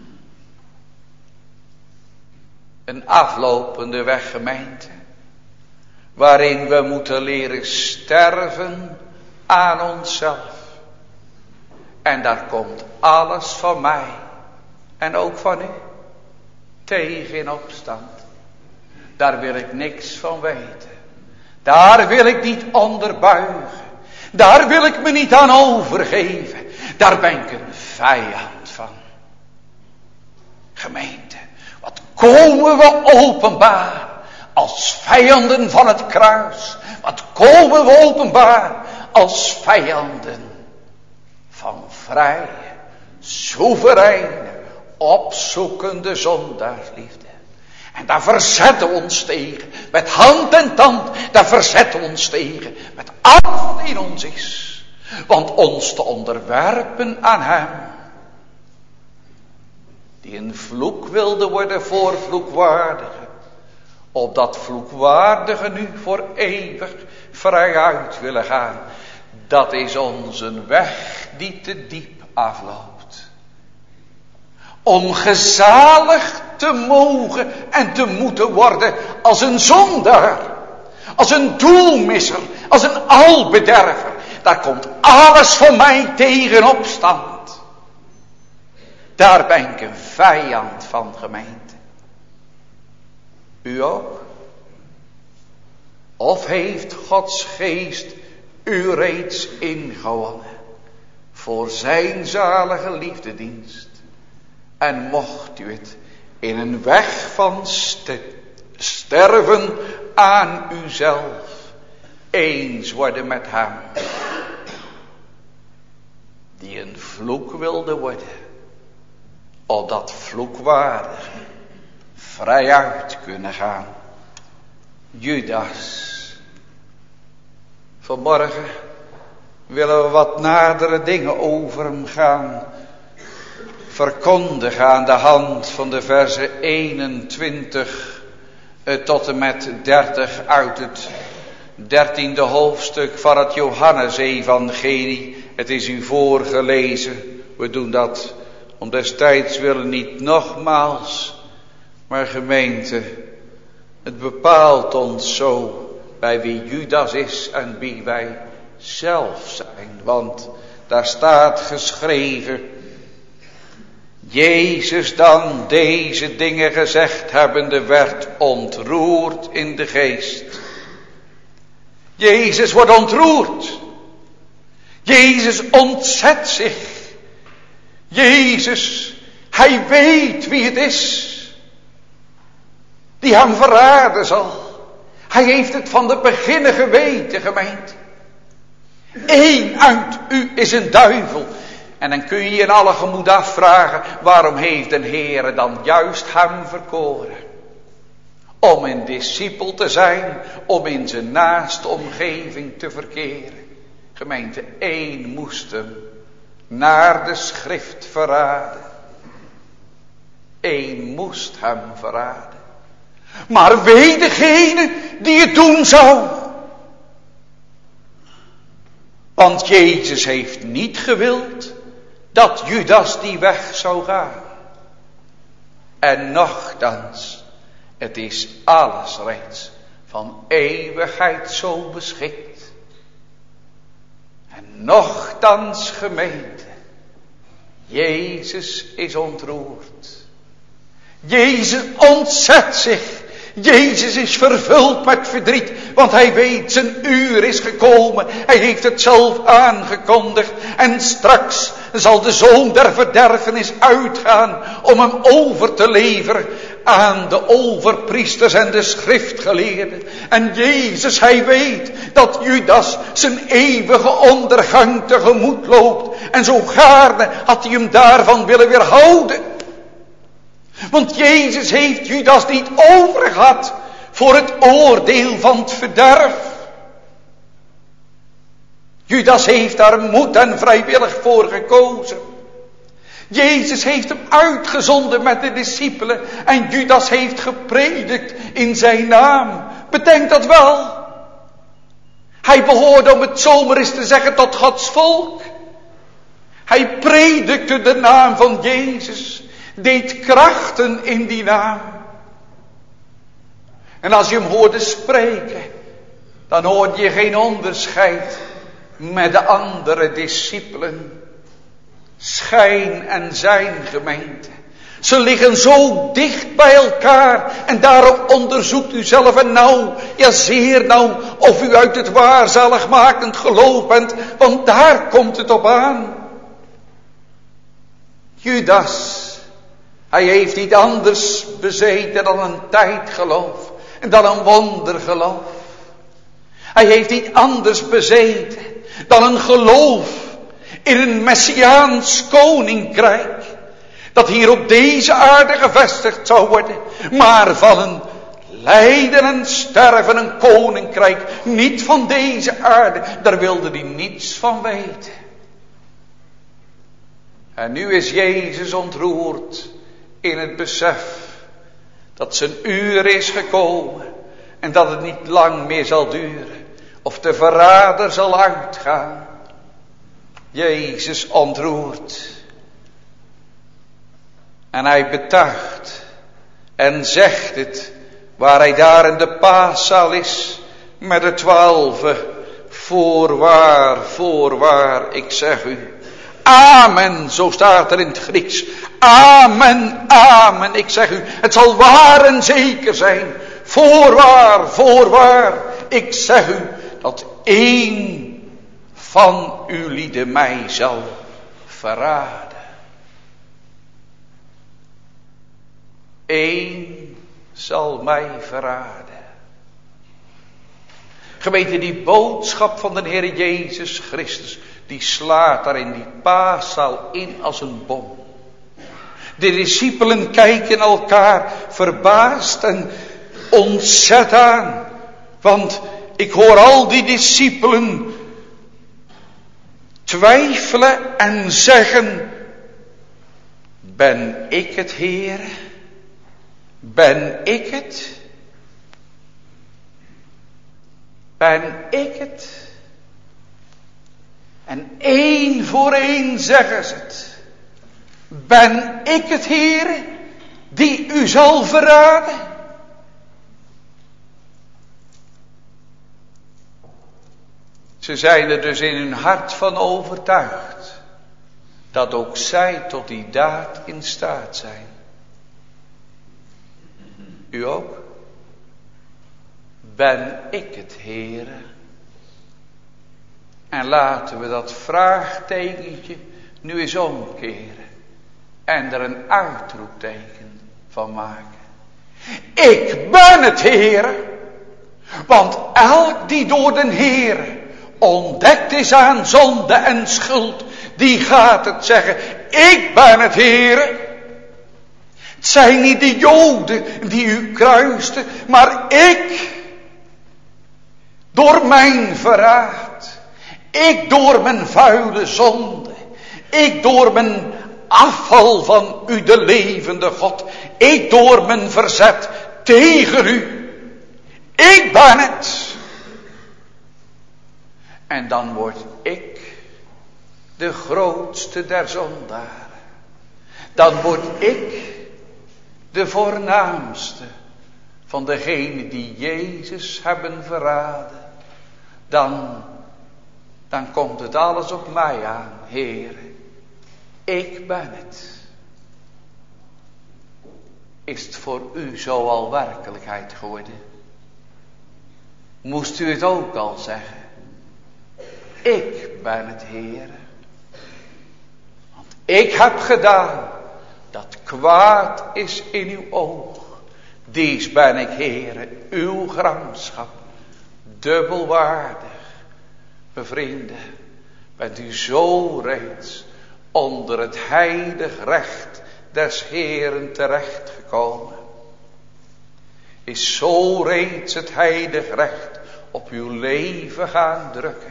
Een aflopende weg, gemeente. Waarin we moeten leren sterven aan onszelf. En daar komt alles van mij. En ook van u. Tegen in opstand. Daar wil ik niks van weten. Daar wil ik niet onder buigen. Daar wil ik me niet aan overgeven. Daar ben ik een vijand van. Gemeente, wat komen we openbaar als vijanden van het kruis. Wat komen we openbaar als vijanden van vrije, soevereine, opzoekende zondaarsliefde. En daar verzetten we ons tegen, met hand en tand, daar verzetten we ons tegen, met alles wat in ons is. Want ons te onderwerpen aan hem, die een vloek wilde worden voor vloekwaardige, opdat vloekwaardige nu voor eeuwig vrijuit willen gaan. Dat is onze weg die te diep afloopt. Om gezalig te mogen en te moeten worden als een zondaar, als een doelmisser, als een albederver. Daar komt alles van mij tegen opstand. Daar ben ik een vijand van, gemeente. U ook? Of heeft Gods geest u reeds ingewonnen voor zijn zalige liefdedienst? En mocht u het in een weg van st- sterven aan uzelf eens worden met hem, die een vloek wilde worden, opdat vloekwaardig vrijuit kunnen gaan. Judas. Vanmorgen willen we wat nadere dingen over hem gaan verkondigen aan de hand van de versen eenentwintig tot en met dertig uit het dertiende hoofdstuk van het Johannes-evangelie. Het is u voorgelezen. We doen dat om destijds willen niet nogmaals. Maar gemeente, het bepaalt ons zo bij wie Judas is en wie wij zelf zijn. Want daar staat geschreven: Jezus dan deze dingen gezegd hebbende werd ontroerd in de geest. Jezus wordt ontroerd. Jezus ontzet zich. Jezus, hij weet wie het is die hem verraden zal. Hij heeft het van de beginnen geweten, gemeente. Eén uit u is een duivel. En dan kun je je in alle gemoed afvragen, waarom heeft de Heere dan juist hem verkoren? Om een discipel te zijn, om in zijn naaste omgeving te verkeren. Gemeente, één moest hem naar de schrift verraden. Eén moest hem verraden. Maar wee degene die het doen zou. Want Jezus heeft niet gewild dat Judas die weg zou gaan. En nochtans, het is alles reeds van eeuwigheid zo beschikt. En nochtans, gemeente, Jezus is ontroerd. Jezus ontzet zich. Jezus is vervuld met verdriet, want hij weet zijn uur is gekomen. Hij heeft het zelf aangekondigd. En straks zal de zoon der verderfenis uitgaan om hem over te leveren aan de overpriesters en de schriftgeleerden. En Jezus, hij weet dat Judas zijn eeuwige ondergang tegemoet loopt. En zo gaarne had hij hem daarvan willen weerhouden. Want Jezus heeft Judas niet overgehad voor het oordeel van het verderf. Judas heeft daar moed en vrijwillig voor gekozen. Jezus heeft hem uitgezonden met de discipelen en Judas heeft gepredikt in zijn naam. Bedenk dat wel. Hij behoorde, om het zomaar eens te zeggen, tot Gods volk. Hij predikte de naam van Jezus. Deed krachten in die naam. En als je hem hoorde spreken, dan hoorde je geen onderscheid met de andere discipelen. Schijn en zijn gemeente. Ze liggen zo dicht bij elkaar. En daarom onderzoekt u zelf en nauw, ja zeer nauw, of u uit het waarzaligmakend geloof bent. Want daar komt het op aan. Judas, hij heeft niet anders bezeten dan een tijdgeloof en dan een wondergeloof. Hij heeft niet anders bezeten dan een geloof in een messiaans koninkrijk, dat hier op deze aarde gevestigd zou worden, maar van een lijden en sterven een koninkrijk, niet van deze aarde. Daar wilde hij niets van weten. En nu is Jezus ontroerd in het besef dat zijn uur is gekomen en dat het niet lang meer zal duren of de verrader zal uitgaan. Jezus ontroert en hij betuigt en zegt het waar hij daar in de paaszaal is met de twaalfen. Voorwaar, voorwaar, ik zeg u. Amen, zo staat er in het Grieks. Amen, amen, ik zeg u. Het zal waar en zeker zijn. Voorwaar, voorwaar, ik zeg u. Dat één van uw lieden mij zal verraden. Eén zal mij verraden. Gemeente, die boodschap van de Heer Jezus Christus, die slaat daar in die paaszaal in als een bom. De discipelen kijken elkaar verbaasd en ontzet aan. Want ik hoor al die discipelen twijfelen en zeggen: ben ik het, Heer? Ben ik het? Ben ik het? En één voor één zeggen ze het. Ben ik het, Heer, die u zal verraden? Ze zijn er dus in hun hart van overtuigd dat ook zij tot die daad in staat zijn. U ook? Ben ik het, Heere? En laten we dat vraagtekentje nu eens omkeren en er een uitroepteken van maken. Ik ben het, Heere, want elk die door den Heere ontdekt is aan zonde en schuld, die gaat het zeggen: ik ben het, Heere. Het zijn niet de Joden die u kruisten, maar ik, door mijn verraad, ik door mijn vuile zonde, ik door mijn afval van u, de levende God, ik door mijn verzet tegen u, ik ben het. En dan word ik de grootste der zondaren. Dan word ik de voornaamste van degenen die Jezus hebben verraden. Dan, dan komt het alles op mij aan, Heer. Ik ben het. Is het voor u zo al werkelijkheid geworden? Moest u het ook al zeggen? Ik ben het, Heer. Want ik heb gedaan dat kwaad is in uw oog. Dies ben ik, Heere, uw gramschap, dubbelwaardig. Bevrienden, bent u zo reeds onder het heilig recht des Heeren terechtgekomen? Is zo reeds het heilig recht op uw leven gaan drukken?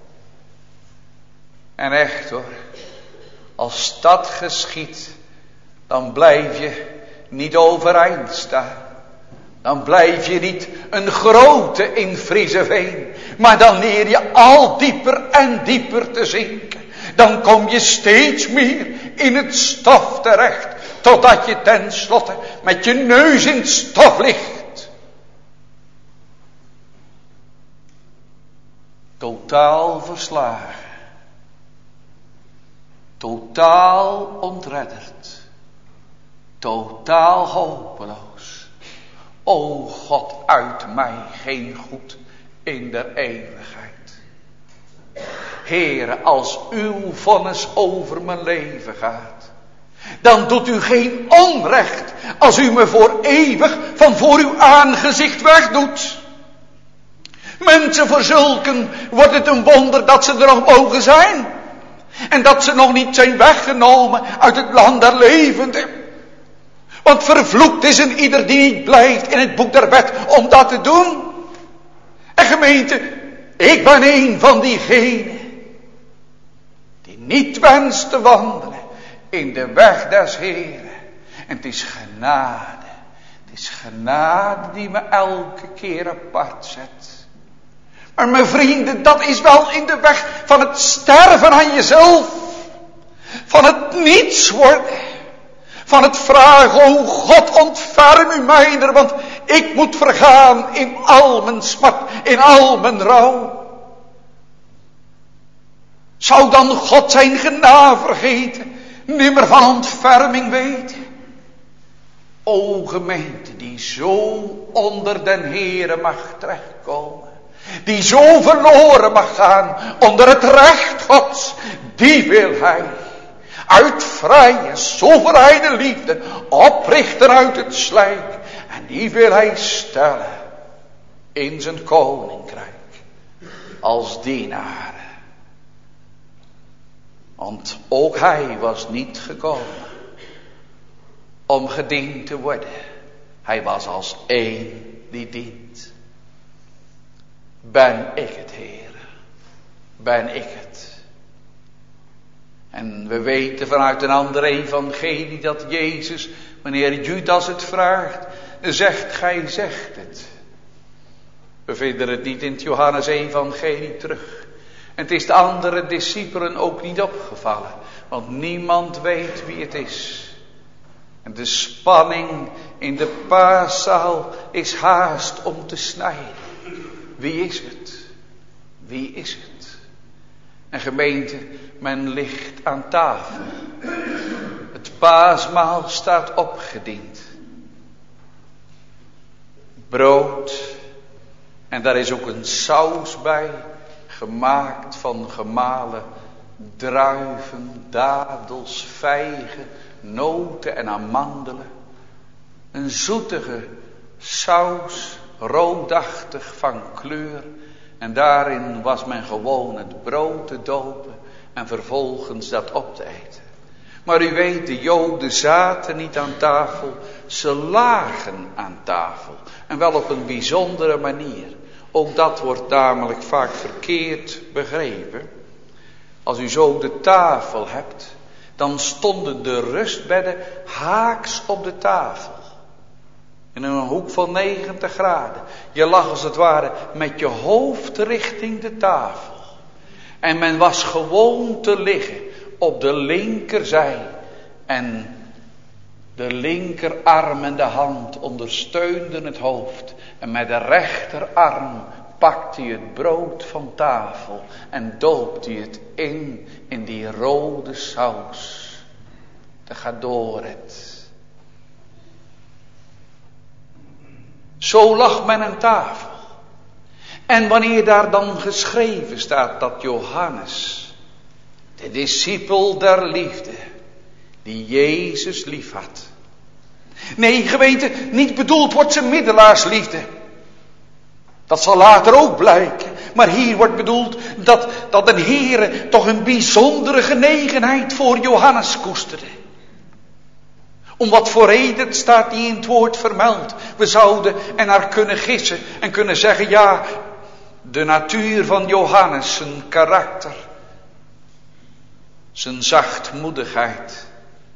En echt hoor, als dat geschiet, dan blijf je niet overeind staan. Dan blijf je niet een grote in Frieseveen, maar dan leer je al dieper en dieper te zinken. Dan kom je steeds meer in het stof terecht, totdat je tenslotte met je neus in het stof ligt. Totaal verslagen. Totaal ontredderd. Totaal hopeloos. O God, uit mij geen goed in der eeuwigheid. Heere, als uw vonnis over mijn leven gaat, dan doet u geen onrecht als u me voor eeuwig van voor uw aangezicht wegdoet. Mensen, voor zulken wordt het een wonder dat ze er nog mogen zijn. En dat ze nog niet zijn weggenomen uit het land der levenden. Want vervloekt is een ieder die niet blijft in het boek der wet om dat te doen. En gemeente, ik ben een van diegenen die niet wenst te wandelen in de weg des Heeren. En het is genade. Het is genade die me elke keer apart zet. Maar mijn vrienden, dat is wel in de weg van het sterven aan jezelf. Van het niets worden. Van het vragen, o God, ontferm u mijner, want ik moet vergaan in al mijn smart, in al mijn rouw. Zou dan God zijn genade vergeten, nimmer van ontferming weten? O gemeente, die zo onder den Heere mag terechtkomen, die zo verloren mag gaan onder het recht Gods, die wil hij uit vrije, soevereine liefde oprichten uit het slijk. En die wil hij stellen in zijn koninkrijk als dienaar. Want ook hij was niet gekomen om gediend te worden. Hij was als één die dient. Ben ik het, Heer? Ben ik het? En we weten vanuit een andere evangelie dat Jezus, wanneer Judas het vraagt, zegt, gij zegt het. We vinden het niet in het Johannes evangelie terug. En het is de andere discipelen ook niet opgevallen, want niemand weet wie het is. En de spanning in de paaszaal is haast om te snijden. Wie is het? Wie is het? En gemeente, men ligt aan tafel. Het paasmaal staat opgediend. Brood. En daar is ook een saus bij. Gemaakt van gemalen druiven, dadels, vijgen, noten en amandelen. Een zoetige saus, roodachtig van kleur. En daarin was men gewoon het brood te dopen en vervolgens dat op te eten. Maar u weet, de Joden zaten niet aan tafel, ze lagen aan tafel. En wel op een bijzondere manier. Ook dat wordt namelijk vaak verkeerd begrepen. Als u zo de tafel hebt, dan stonden de rustbedden haaks op de tafel. In een hoek van negentig graden. Je lag als het ware met je hoofd richting de tafel. En men was gewoon te liggen op de linkerzij. En de linkerarm en de hand ondersteunden het hoofd. En met de rechterarm pakte hij het brood van tafel. En doopte hij het in, in die rode saus. De gadoret. Zo lag men aan tafel. En wanneer daar dan geschreven staat dat Johannes, de discipel der liefde, die Jezus lief had. Nee, gemeente, niet bedoeld wordt zijn middelaarsliefde. Dat zal later ook blijken. Maar hier wordt bedoeld dat, dat de Heere toch een bijzondere genegenheid voor Johannes koesterde. Om wat voor reden staat die in het woord vermeld. We zouden er naar kunnen gissen en kunnen zeggen, ja, de natuur van Johannes, zijn karakter, zijn zachtmoedigheid,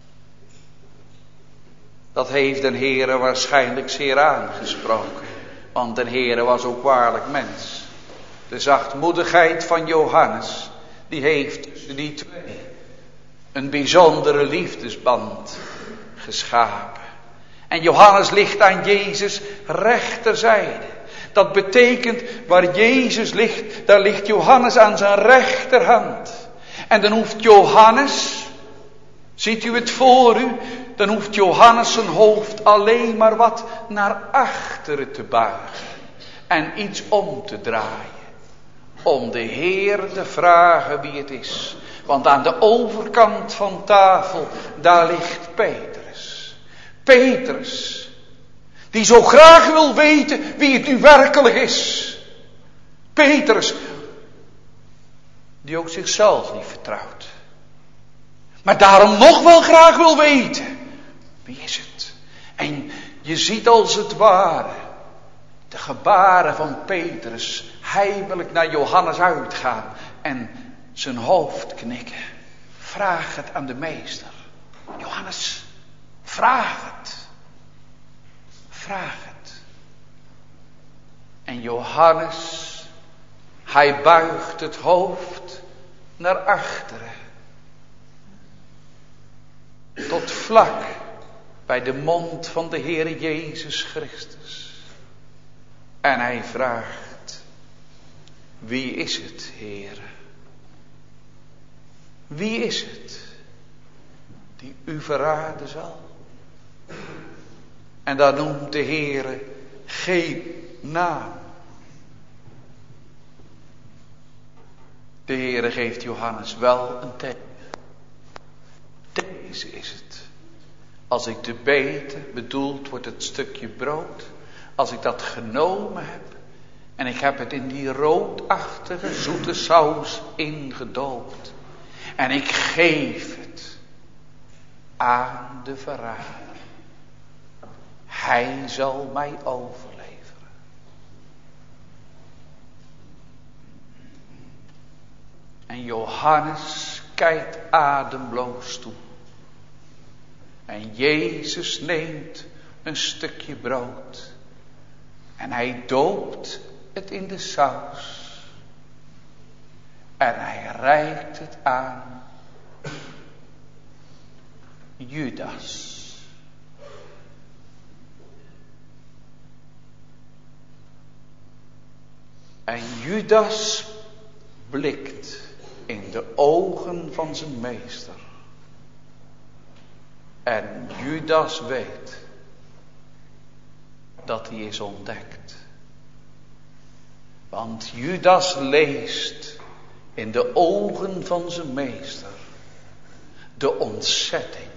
dat heeft de Heere waarschijnlijk zeer aangesproken. Want de Heere was ook waarlijk mens. De zachtmoedigheid van Johannes, die heeft tussen die twee een bijzondere liefdesband geschapen. En Johannes ligt aan Jezus rechterzijde. Dat betekent, waar Jezus ligt, daar ligt Johannes aan zijn rechterhand. En dan hoeft Johannes, ziet u het voor u, dan hoeft Johannes zijn hoofd alleen maar wat naar achteren te buigen. En iets om te draaien. Om de Heer te vragen wie het is. Want aan de overkant van tafel, daar ligt Petrus. Petrus, die zo graag wil weten wie het nu werkelijk is. Petrus, die ook zichzelf niet vertrouwt. maar daarom nog wel graag wil weten, wie is het? En je ziet als het ware de gebaren van Petrus heimelijk naar Johannes uitgaan en zijn hoofd knikken. Vraag het aan de meester. Johannes, vraag het. Vraag het. En Johannes, hij buigt het hoofd naar achteren. Tot vlak bij de mond van de Heere Jezus Christus. En hij vraagt, wie is het, Heere? Wie is het die u verraden zal? En dan noemt de Heere geen naam. De Heere geeft Johannes wel een teken. Deze is het. Als ik de bete, bedoeld wordt het stukje brood, als ik dat genomen heb en ik heb het in die roodachtige zoete saus ingedoopt en ik geef het aan de verrader. Hij zal mij overleveren. En Johannes kijkt ademloos toe. En Jezus neemt een stukje brood. En hij doopt het in de saus. En hij reikt het aan Judas. En Judas blikt in de ogen van zijn meester. En Judas weet dat hij is ontdekt. Want Judas leest in de ogen van zijn meester de ontzetting,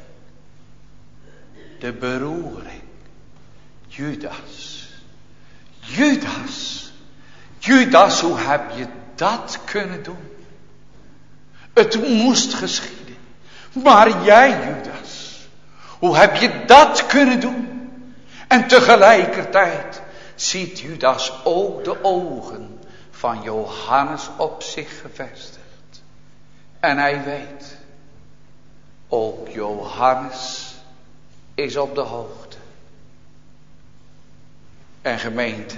de beroering. Judas, Judas, Judas, hoe heb je dat kunnen doen? Het moest geschieden. Maar jij, Judas, hoe heb je dat kunnen doen? En tegelijkertijd ziet Judas ook de ogen van Johannes op zich gevestigd. En hij weet, ook Johannes is op de hoogte. En gemeente,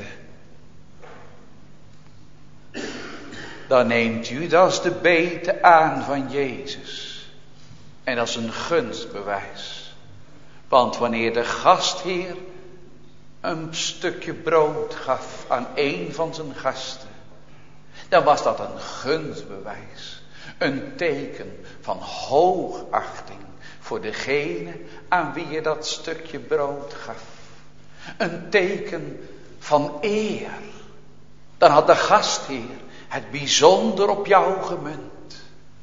dan neemt Judas de bete aan van Jezus. En dat is een gunstbewijs. Want wanneer de gastheer een stukje brood gaf aan een van zijn gasten, dan was dat een gunstbewijs. Een teken van hoogachting voor degene aan wie je dat stukje brood gaf. Een teken van eer. Dan had de gastheer het bijzonder op jou gemunt.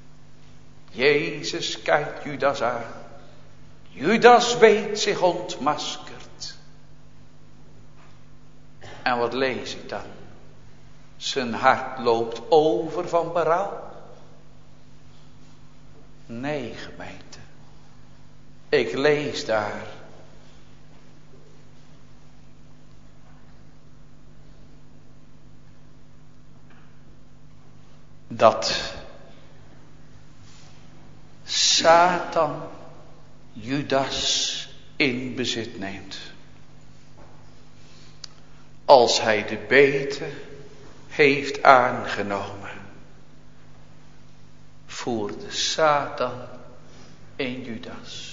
Jezus kijkt Judas aan. Judas weet zich ontmaskerd. En wat lees ik dan? Zijn hart loopt over van berouw. Nee, gemeente. Ik lees daar. Dat Satan Judas in bezit neemt. Als hij de bete heeft aangenomen, voerde Satan in Judas.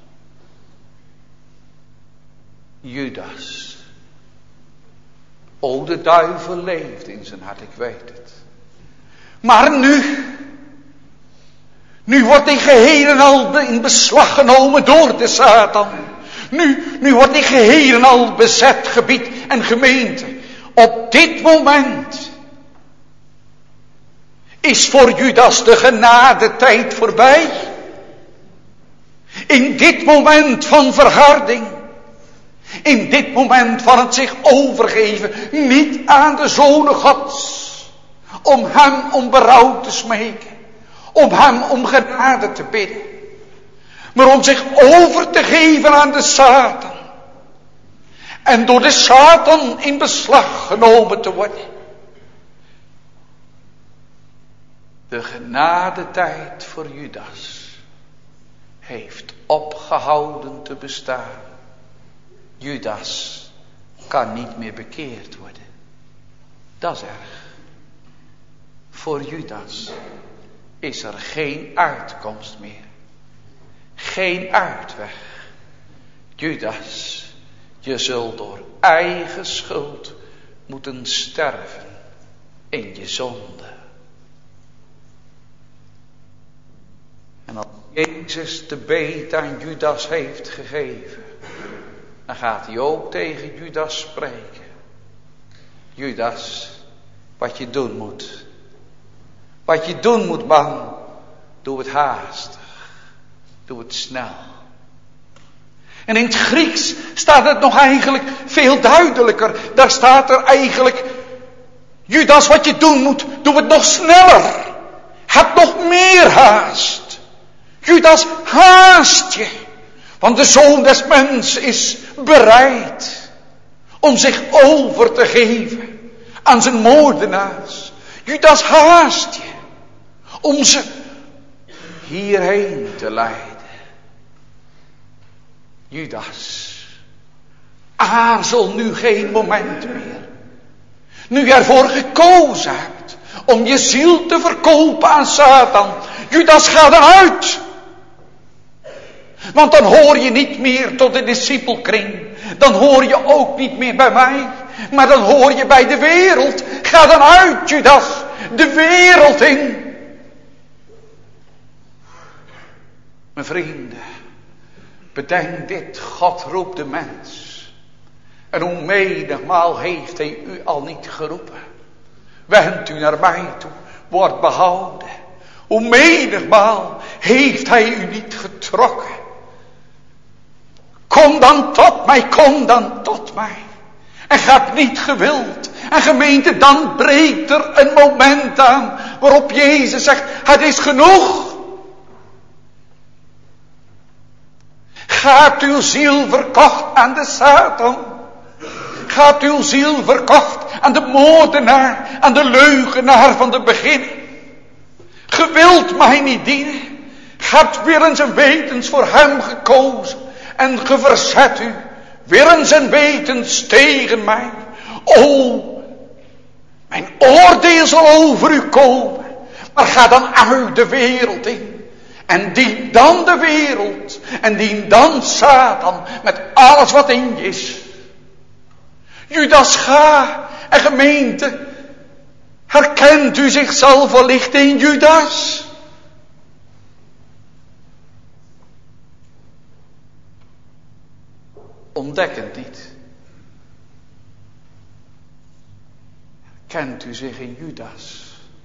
Judas. O, de duivel leeft in zijn hart, ik weet het. Maar nu, nu wordt hij geheel en al in beslag genomen door de Satan. Nu, nu wordt hij geheel en al bezet gebied en gemeente. Op dit moment is voor Judas de genadetijd voorbij. In dit moment van verharding. In dit moment van het zich overgeven. Niet aan de Zonen Gods. Om hem om berouw te smeken. Om hem om genade te bidden. Maar om zich over te geven aan de Satan. En door de Satan in beslag genomen te worden. De genadetijd voor Judas heeft opgehouden te bestaan. Judas kan niet meer bekeerd worden. Dat is erg. Voor Judas is er geen uitkomst meer. Geen uitweg. Judas, je zult door eigen schuld moeten sterven in je zonde. En als Jezus de beet aan Judas heeft gegeven, dan gaat hij ook tegen Judas spreken. Judas, wat je doen moet. Wat je doen moet, man. Doe het haastig. Doe het snel. En in het Grieks staat het nog eigenlijk veel duidelijker. Daar staat er eigenlijk, Judas, wat je doen moet, doe het nog sneller. Heb nog meer haast. Judas, haast je. Want de Zoon des Mens is bereid om zich over te geven aan zijn moordenaars. Judas, haast je om ze hierheen te leiden. Judas, aarzel nu geen moment meer. Nu je ervoor gekozen hebt om je ziel te verkopen aan Satan. Judas, ga eruit. Want dan hoor je niet meer tot de discipelkring. Dan hoor je ook niet meer bij mij. Maar dan hoor je bij de wereld. Ga dan uit, Judas. De wereld in. Mijn vrienden. Bedenk dit. God roept de mens. En hoe menigmaal heeft hij u al niet geroepen. Wend u naar mij toe. Word behouden. Hoe menigmaal heeft hij u niet getrokken. Kom dan tot mij, kom dan tot mij. En gaat niet gewild. En gemeente, dan breekt er een moment aan waarop Jezus zegt, het is genoeg. Gaat uw ziel verkocht aan de Satan. Gaat uw ziel verkocht aan de moordenaar, aan de leugenaar van de beginning. Ge wilt mij niet dienen. Gaat willens en wetens voor hem gekozen. En ge verzet u, willens en wetens tegen mij. O, mijn oordeel zal over u komen. Maar ga dan uit de wereld in. En dien dan de wereld. En dien dan Satan met alles wat in je is. Judas, ga. En gemeente, herkent u zichzelf wellicht in Judas? Ontdek het niet. Kent u zich in Judas?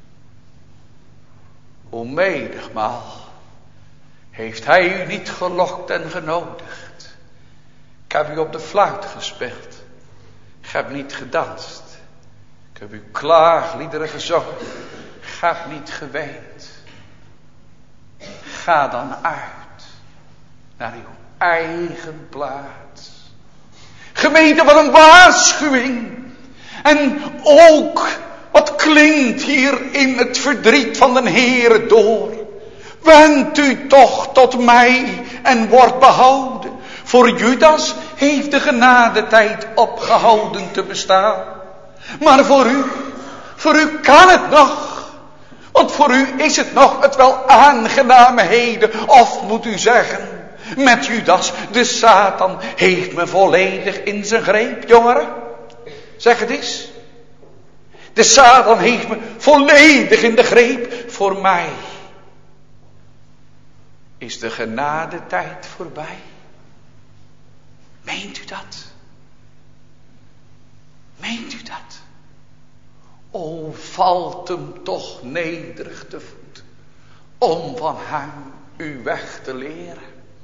Hoe menigmaal heeft hij u niet gelokt en genodigd? Ik heb u op de fluit gespeeld. Ik heb niet gedanst. Ik heb u klaagliederen gezongen. Ik heb niet geweend. Ga dan uit naar uw eigen plaats. Gemeente, wat een waarschuwing. En ook wat klinkt hier in het verdriet van de Heere door. Wend u toch tot mij en word behouden. Voor Judas heeft de genadetijd opgehouden te bestaan. Maar voor u, voor u kan het nog. Want voor u is het nog het wel aangename heden. Of moet u zeggen, met Judas, de Satan heeft me volledig in zijn greep, jongeren. Zeg het eens. De Satan heeft me volledig in de greep. Voor mij is de genadetijd voorbij. Meent u dat? Meent u dat? O, valt hem toch nederig te voet om van hem uw weg te leren.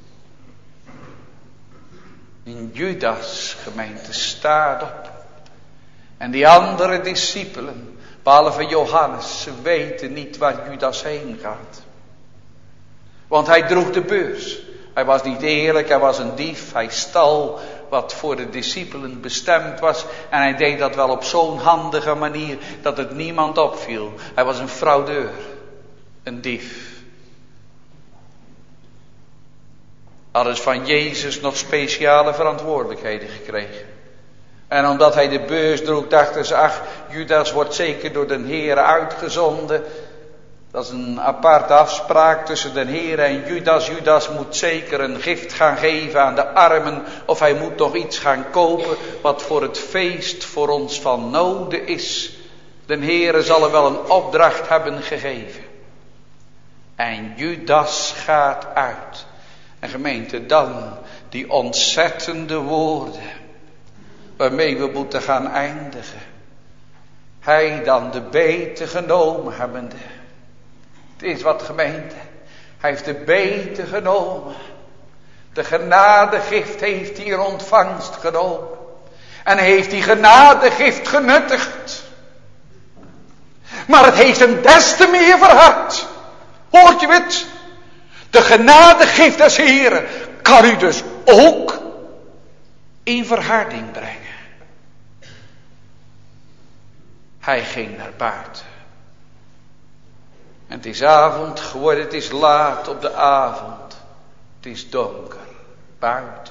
In Judas, gemeente, staat op. En die andere discipelen, behalve Johannes, ze weten niet waar Judas heen gaat. Want hij droeg de beurs Hij was niet eerlijk, hij was een dief. Hij stal wat voor de discipelen bestemd was. En hij deed dat wel op zo'n handige manier dat het niemand opviel. Hij was een fraudeur. Een dief. Hadden ze van Jezus nog speciale verantwoordelijkheden gekregen. En omdat hij de beurs droeg, dachten ze, ach, Judas wordt zeker door de Heer uitgezonden. Dat is een aparte afspraak tussen de Heer en Judas. Judas moet zeker een gift gaan geven aan de armen. Of hij moet nog iets gaan kopen wat voor het feest voor ons van noden is. De Heer zal er wel een opdracht hebben gegeven. En Judas gaat uit. En gemeente, dan die ontzettende woorden waarmee we moeten gaan eindigen. Hij dan de bete genomen hebbende. Het is wat, gemeente. Hij heeft de bete genomen. De genadegift heeft hij in ontvangst genomen. En hij heeft die genadegift genuttigd. Maar het heeft hem des te meer verhard. Hoort je het? De genadegift des Heren kan u dus ook in verharding brengen. Hij ging naar buiten. En het is avond geworden, het is laat op de avond. Het is donker, buiten.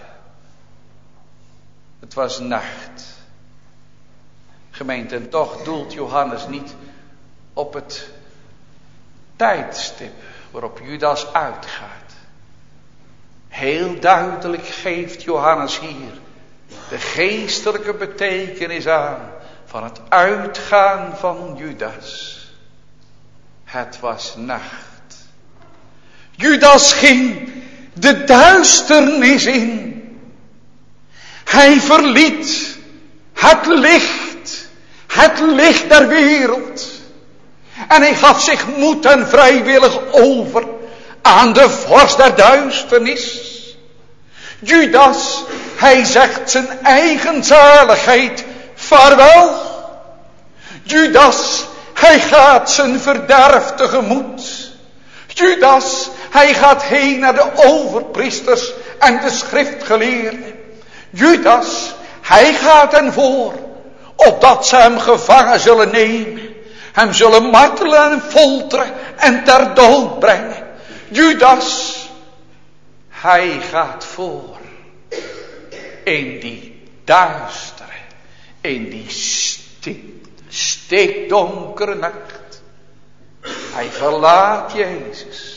Het was nacht. Gemeente, en toch doelt Johannes niet op het tijdstip waarop Judas uitgaat. Heel duidelijk geeft Johannes hier de geestelijke betekenis aan van het uitgaan van Judas. Het was nacht. Judas ging de duisternis in. Hij verliet het licht, het licht der wereld. En hij gaf zich moed en vrijwillig over aan de vorst der duisternis. Judas, hij zegt zijn eigen zaligheid vaarwel. Judas, hij gaat zijn verderf tegemoet. Judas, hij gaat heen naar de overpriesters en de schriftgeleerden. Judas, hij gaat hen voor, opdat ze hem gevangen zullen nemen. Hem zullen martelen en folteren en ter dood brengen. Judas, hij gaat voor. In die duistere, in die stik, stikdonkere nacht. Hij verlaat Jezus.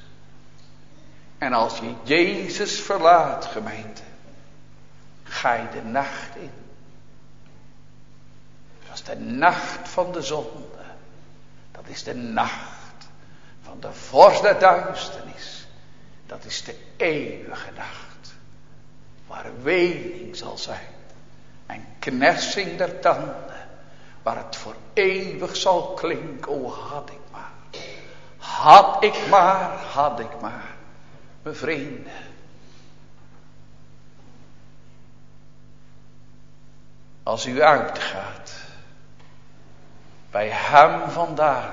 En als je Jezus verlaat, gemeente, ga je de nacht in. Dat is de nacht van de zonde. Dat is de nacht van de vorst der duisternis. Dat is de eeuwige nacht. Waar wening zal zijn. En knersing der tanden. Waar het voor eeuwig zal klinken. O, had ik maar. Had ik maar, had ik maar. Mijn vrienden. Als u uitgaat. Bij hem vandaan.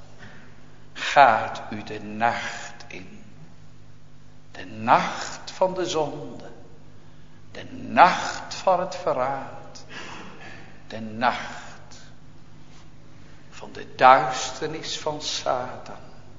Gaat u de nacht in. De nacht van de zonde. De nacht van het verraad. De nacht van de duisternis van Satan.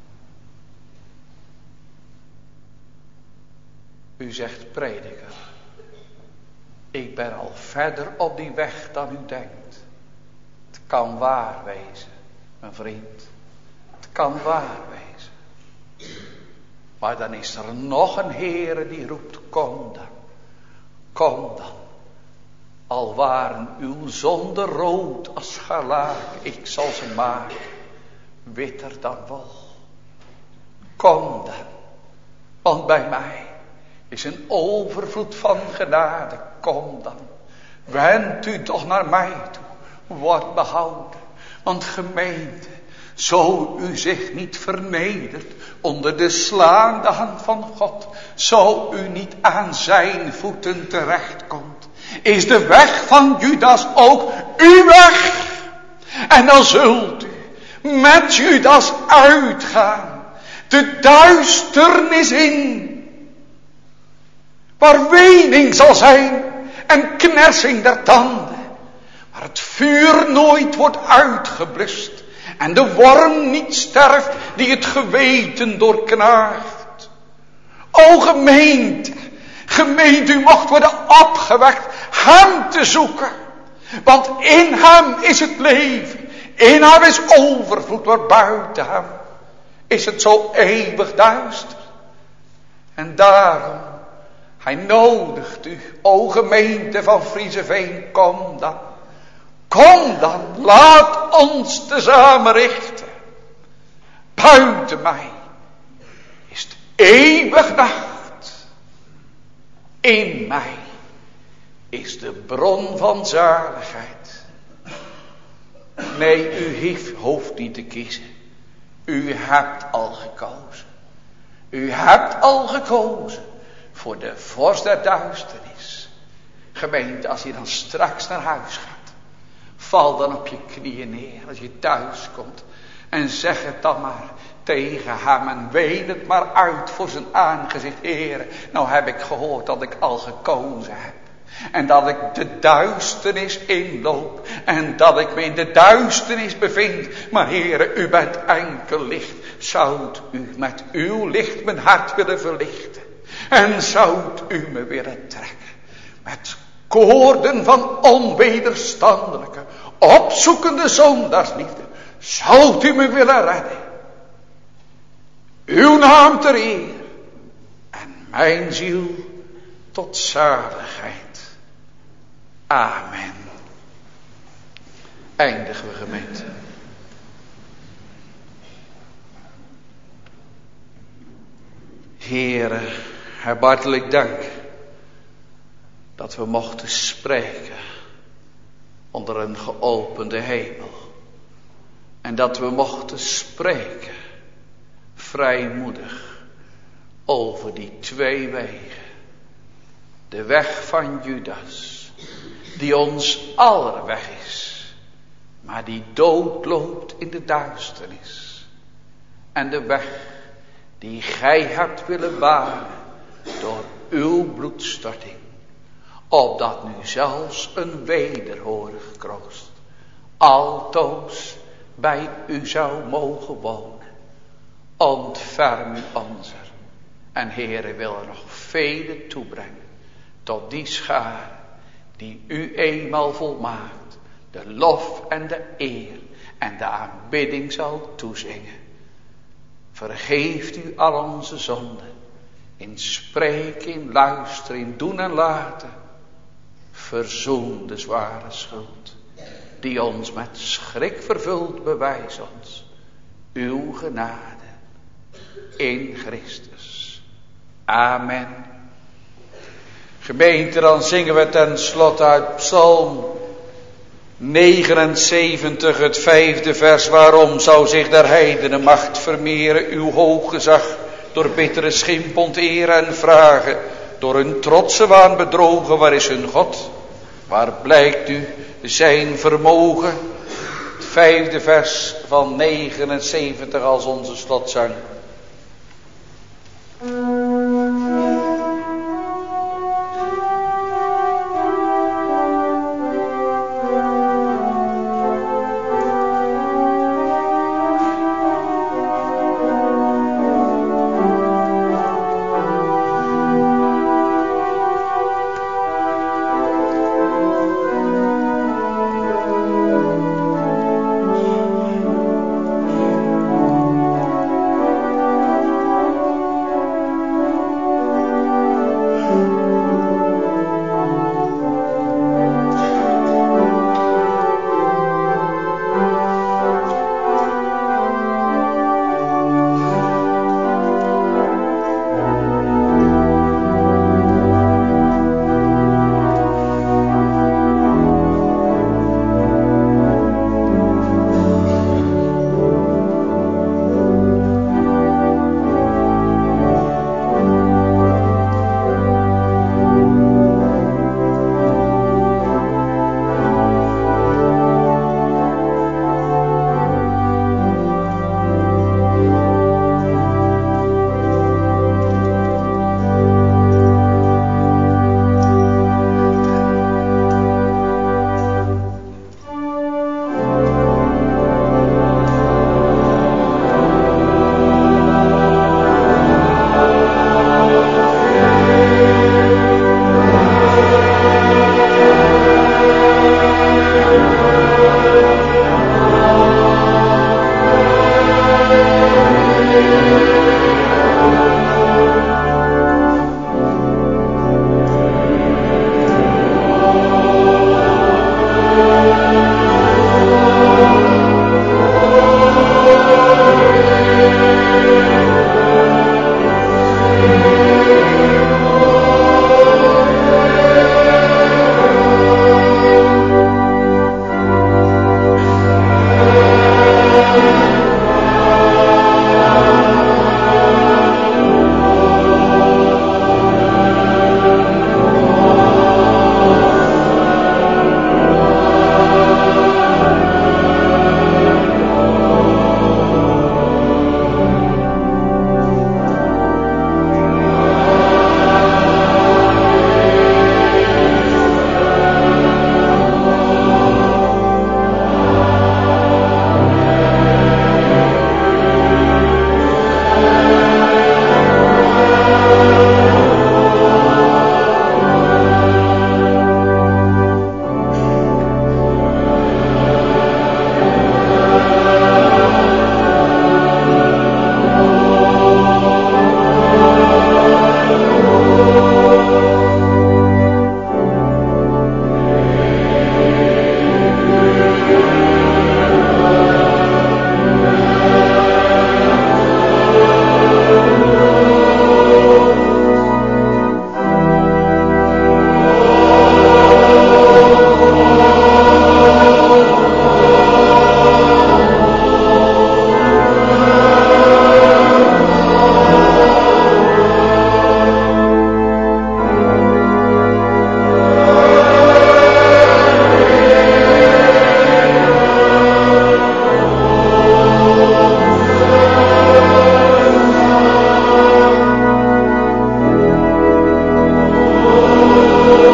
U zegt, prediker, ik ben al verder op die weg dan u denkt. Het kan waar wezen, mijn vriend. Het kan waar wezen. Maar dan is er nog een Heere die roept, kom dan. Kom dan. Al waren uw zonden rood als scharlaak, ik zal ze maken witter dan wol. Kom dan. Want bij mij is een overvloed van genade. Kom dan. Wend u toch naar mij toe. Word behouden. Want gemeente, zo u zich niet vernedert onder de slaande hand van God, zo u niet aan zijn voeten terechtkomt, is de weg van Judas ook uw weg. En dan zult u met Judas uitgaan, de duisternis in. waar wening zal zijn en knersing der tanden, waar het vuur nooit wordt uitgeblust en de worm niet sterft die het geweten doorknaagt. O gemeente, gemeente, u mocht worden opgewekt hem te zoeken, want in hem is het leven, in hem is overvloed, maar buiten hem is het zo eeuwig duister. En daarom, hij nodigt u, o gemeente van Frieseveen, kom dan. Kom dan, laat ons tezamen richten. Buiten mij is het eeuwig nacht. In mij is de bron van zaligheid. Nee, u heeft, hoeft niet te kiezen. U hebt al gekozen. U hebt al gekozen voor de vorst der duisternis. Gemeente, als je dan straks naar huis gaat, val dan op je knieën neer als je thuis komt en zeg het dan maar tegen hem en ween het maar uit voor zijn aangezicht. Heere, nou heb ik gehoord dat ik al gekozen heb. En dat ik de duisternis inloop. En dat ik me in de duisternis bevind. Maar Heere, u bent enkel licht. Zoudt u met uw licht mijn hart willen verlichten. En zoudt u me willen trekken. Met koorden van onwederstandelijke, opzoekende zondaarsliefde. Zoudt u me willen redden. Uw naam ter eer. En mijn ziel tot zaligheid. Amen. Eindigen we, gemeente. Heere, hartelijk dank dat we mochten spreken onder een geopende hemel. En dat we mochten spreken vrijmoedig over die twee wegen. De weg van Judas, die ons aller weg is, maar die doodloopt in de duisternis. En de weg die gij hebt willen banen door uw bloedstorting, opdat nu zelfs een wederhorig kroost altoos bij u zou mogen wonen. Ontferm u onzer. En Heere, wil er nog vele toebrengen tot die schare die u eenmaal volmaakt, de lof en de eer en de aanbidding zal toezingen. Vergeeft u al onze zonden, in spreken, in luisteren, in doen en laten. Verzoen de zware schuld, die ons met schrik vervult, bewijs ons uw genade in Christus. Amen. Gemeente, dan zingen we ten slotte uit Psalm negenenzeventig, het vijfde vers. Waarom zou zich der heidenen macht vermeren, uw hoog gezag door bittere schimp onteren en vragen, door hun trotse waan bedrogen, waar is hun God? Waar blijkt u zijn vermogen? Het vijfde vers van negenenzeventig als onze slotzang.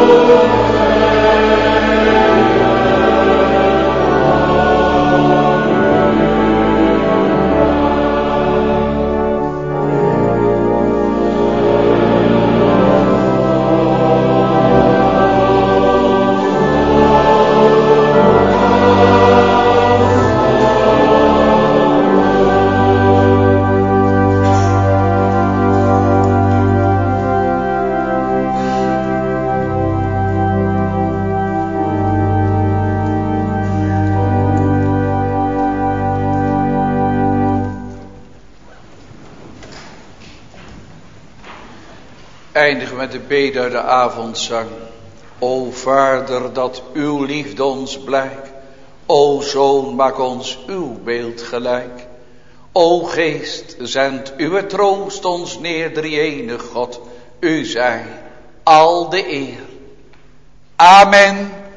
Eindigen met de bede uit de avondzang. O Vader, dat uw liefde ons blijkt. O Zoon, maak ons uw beeld gelijk. O Geest, zend uw troost ons neer, drie-enige God. U zij al de eer. Amen.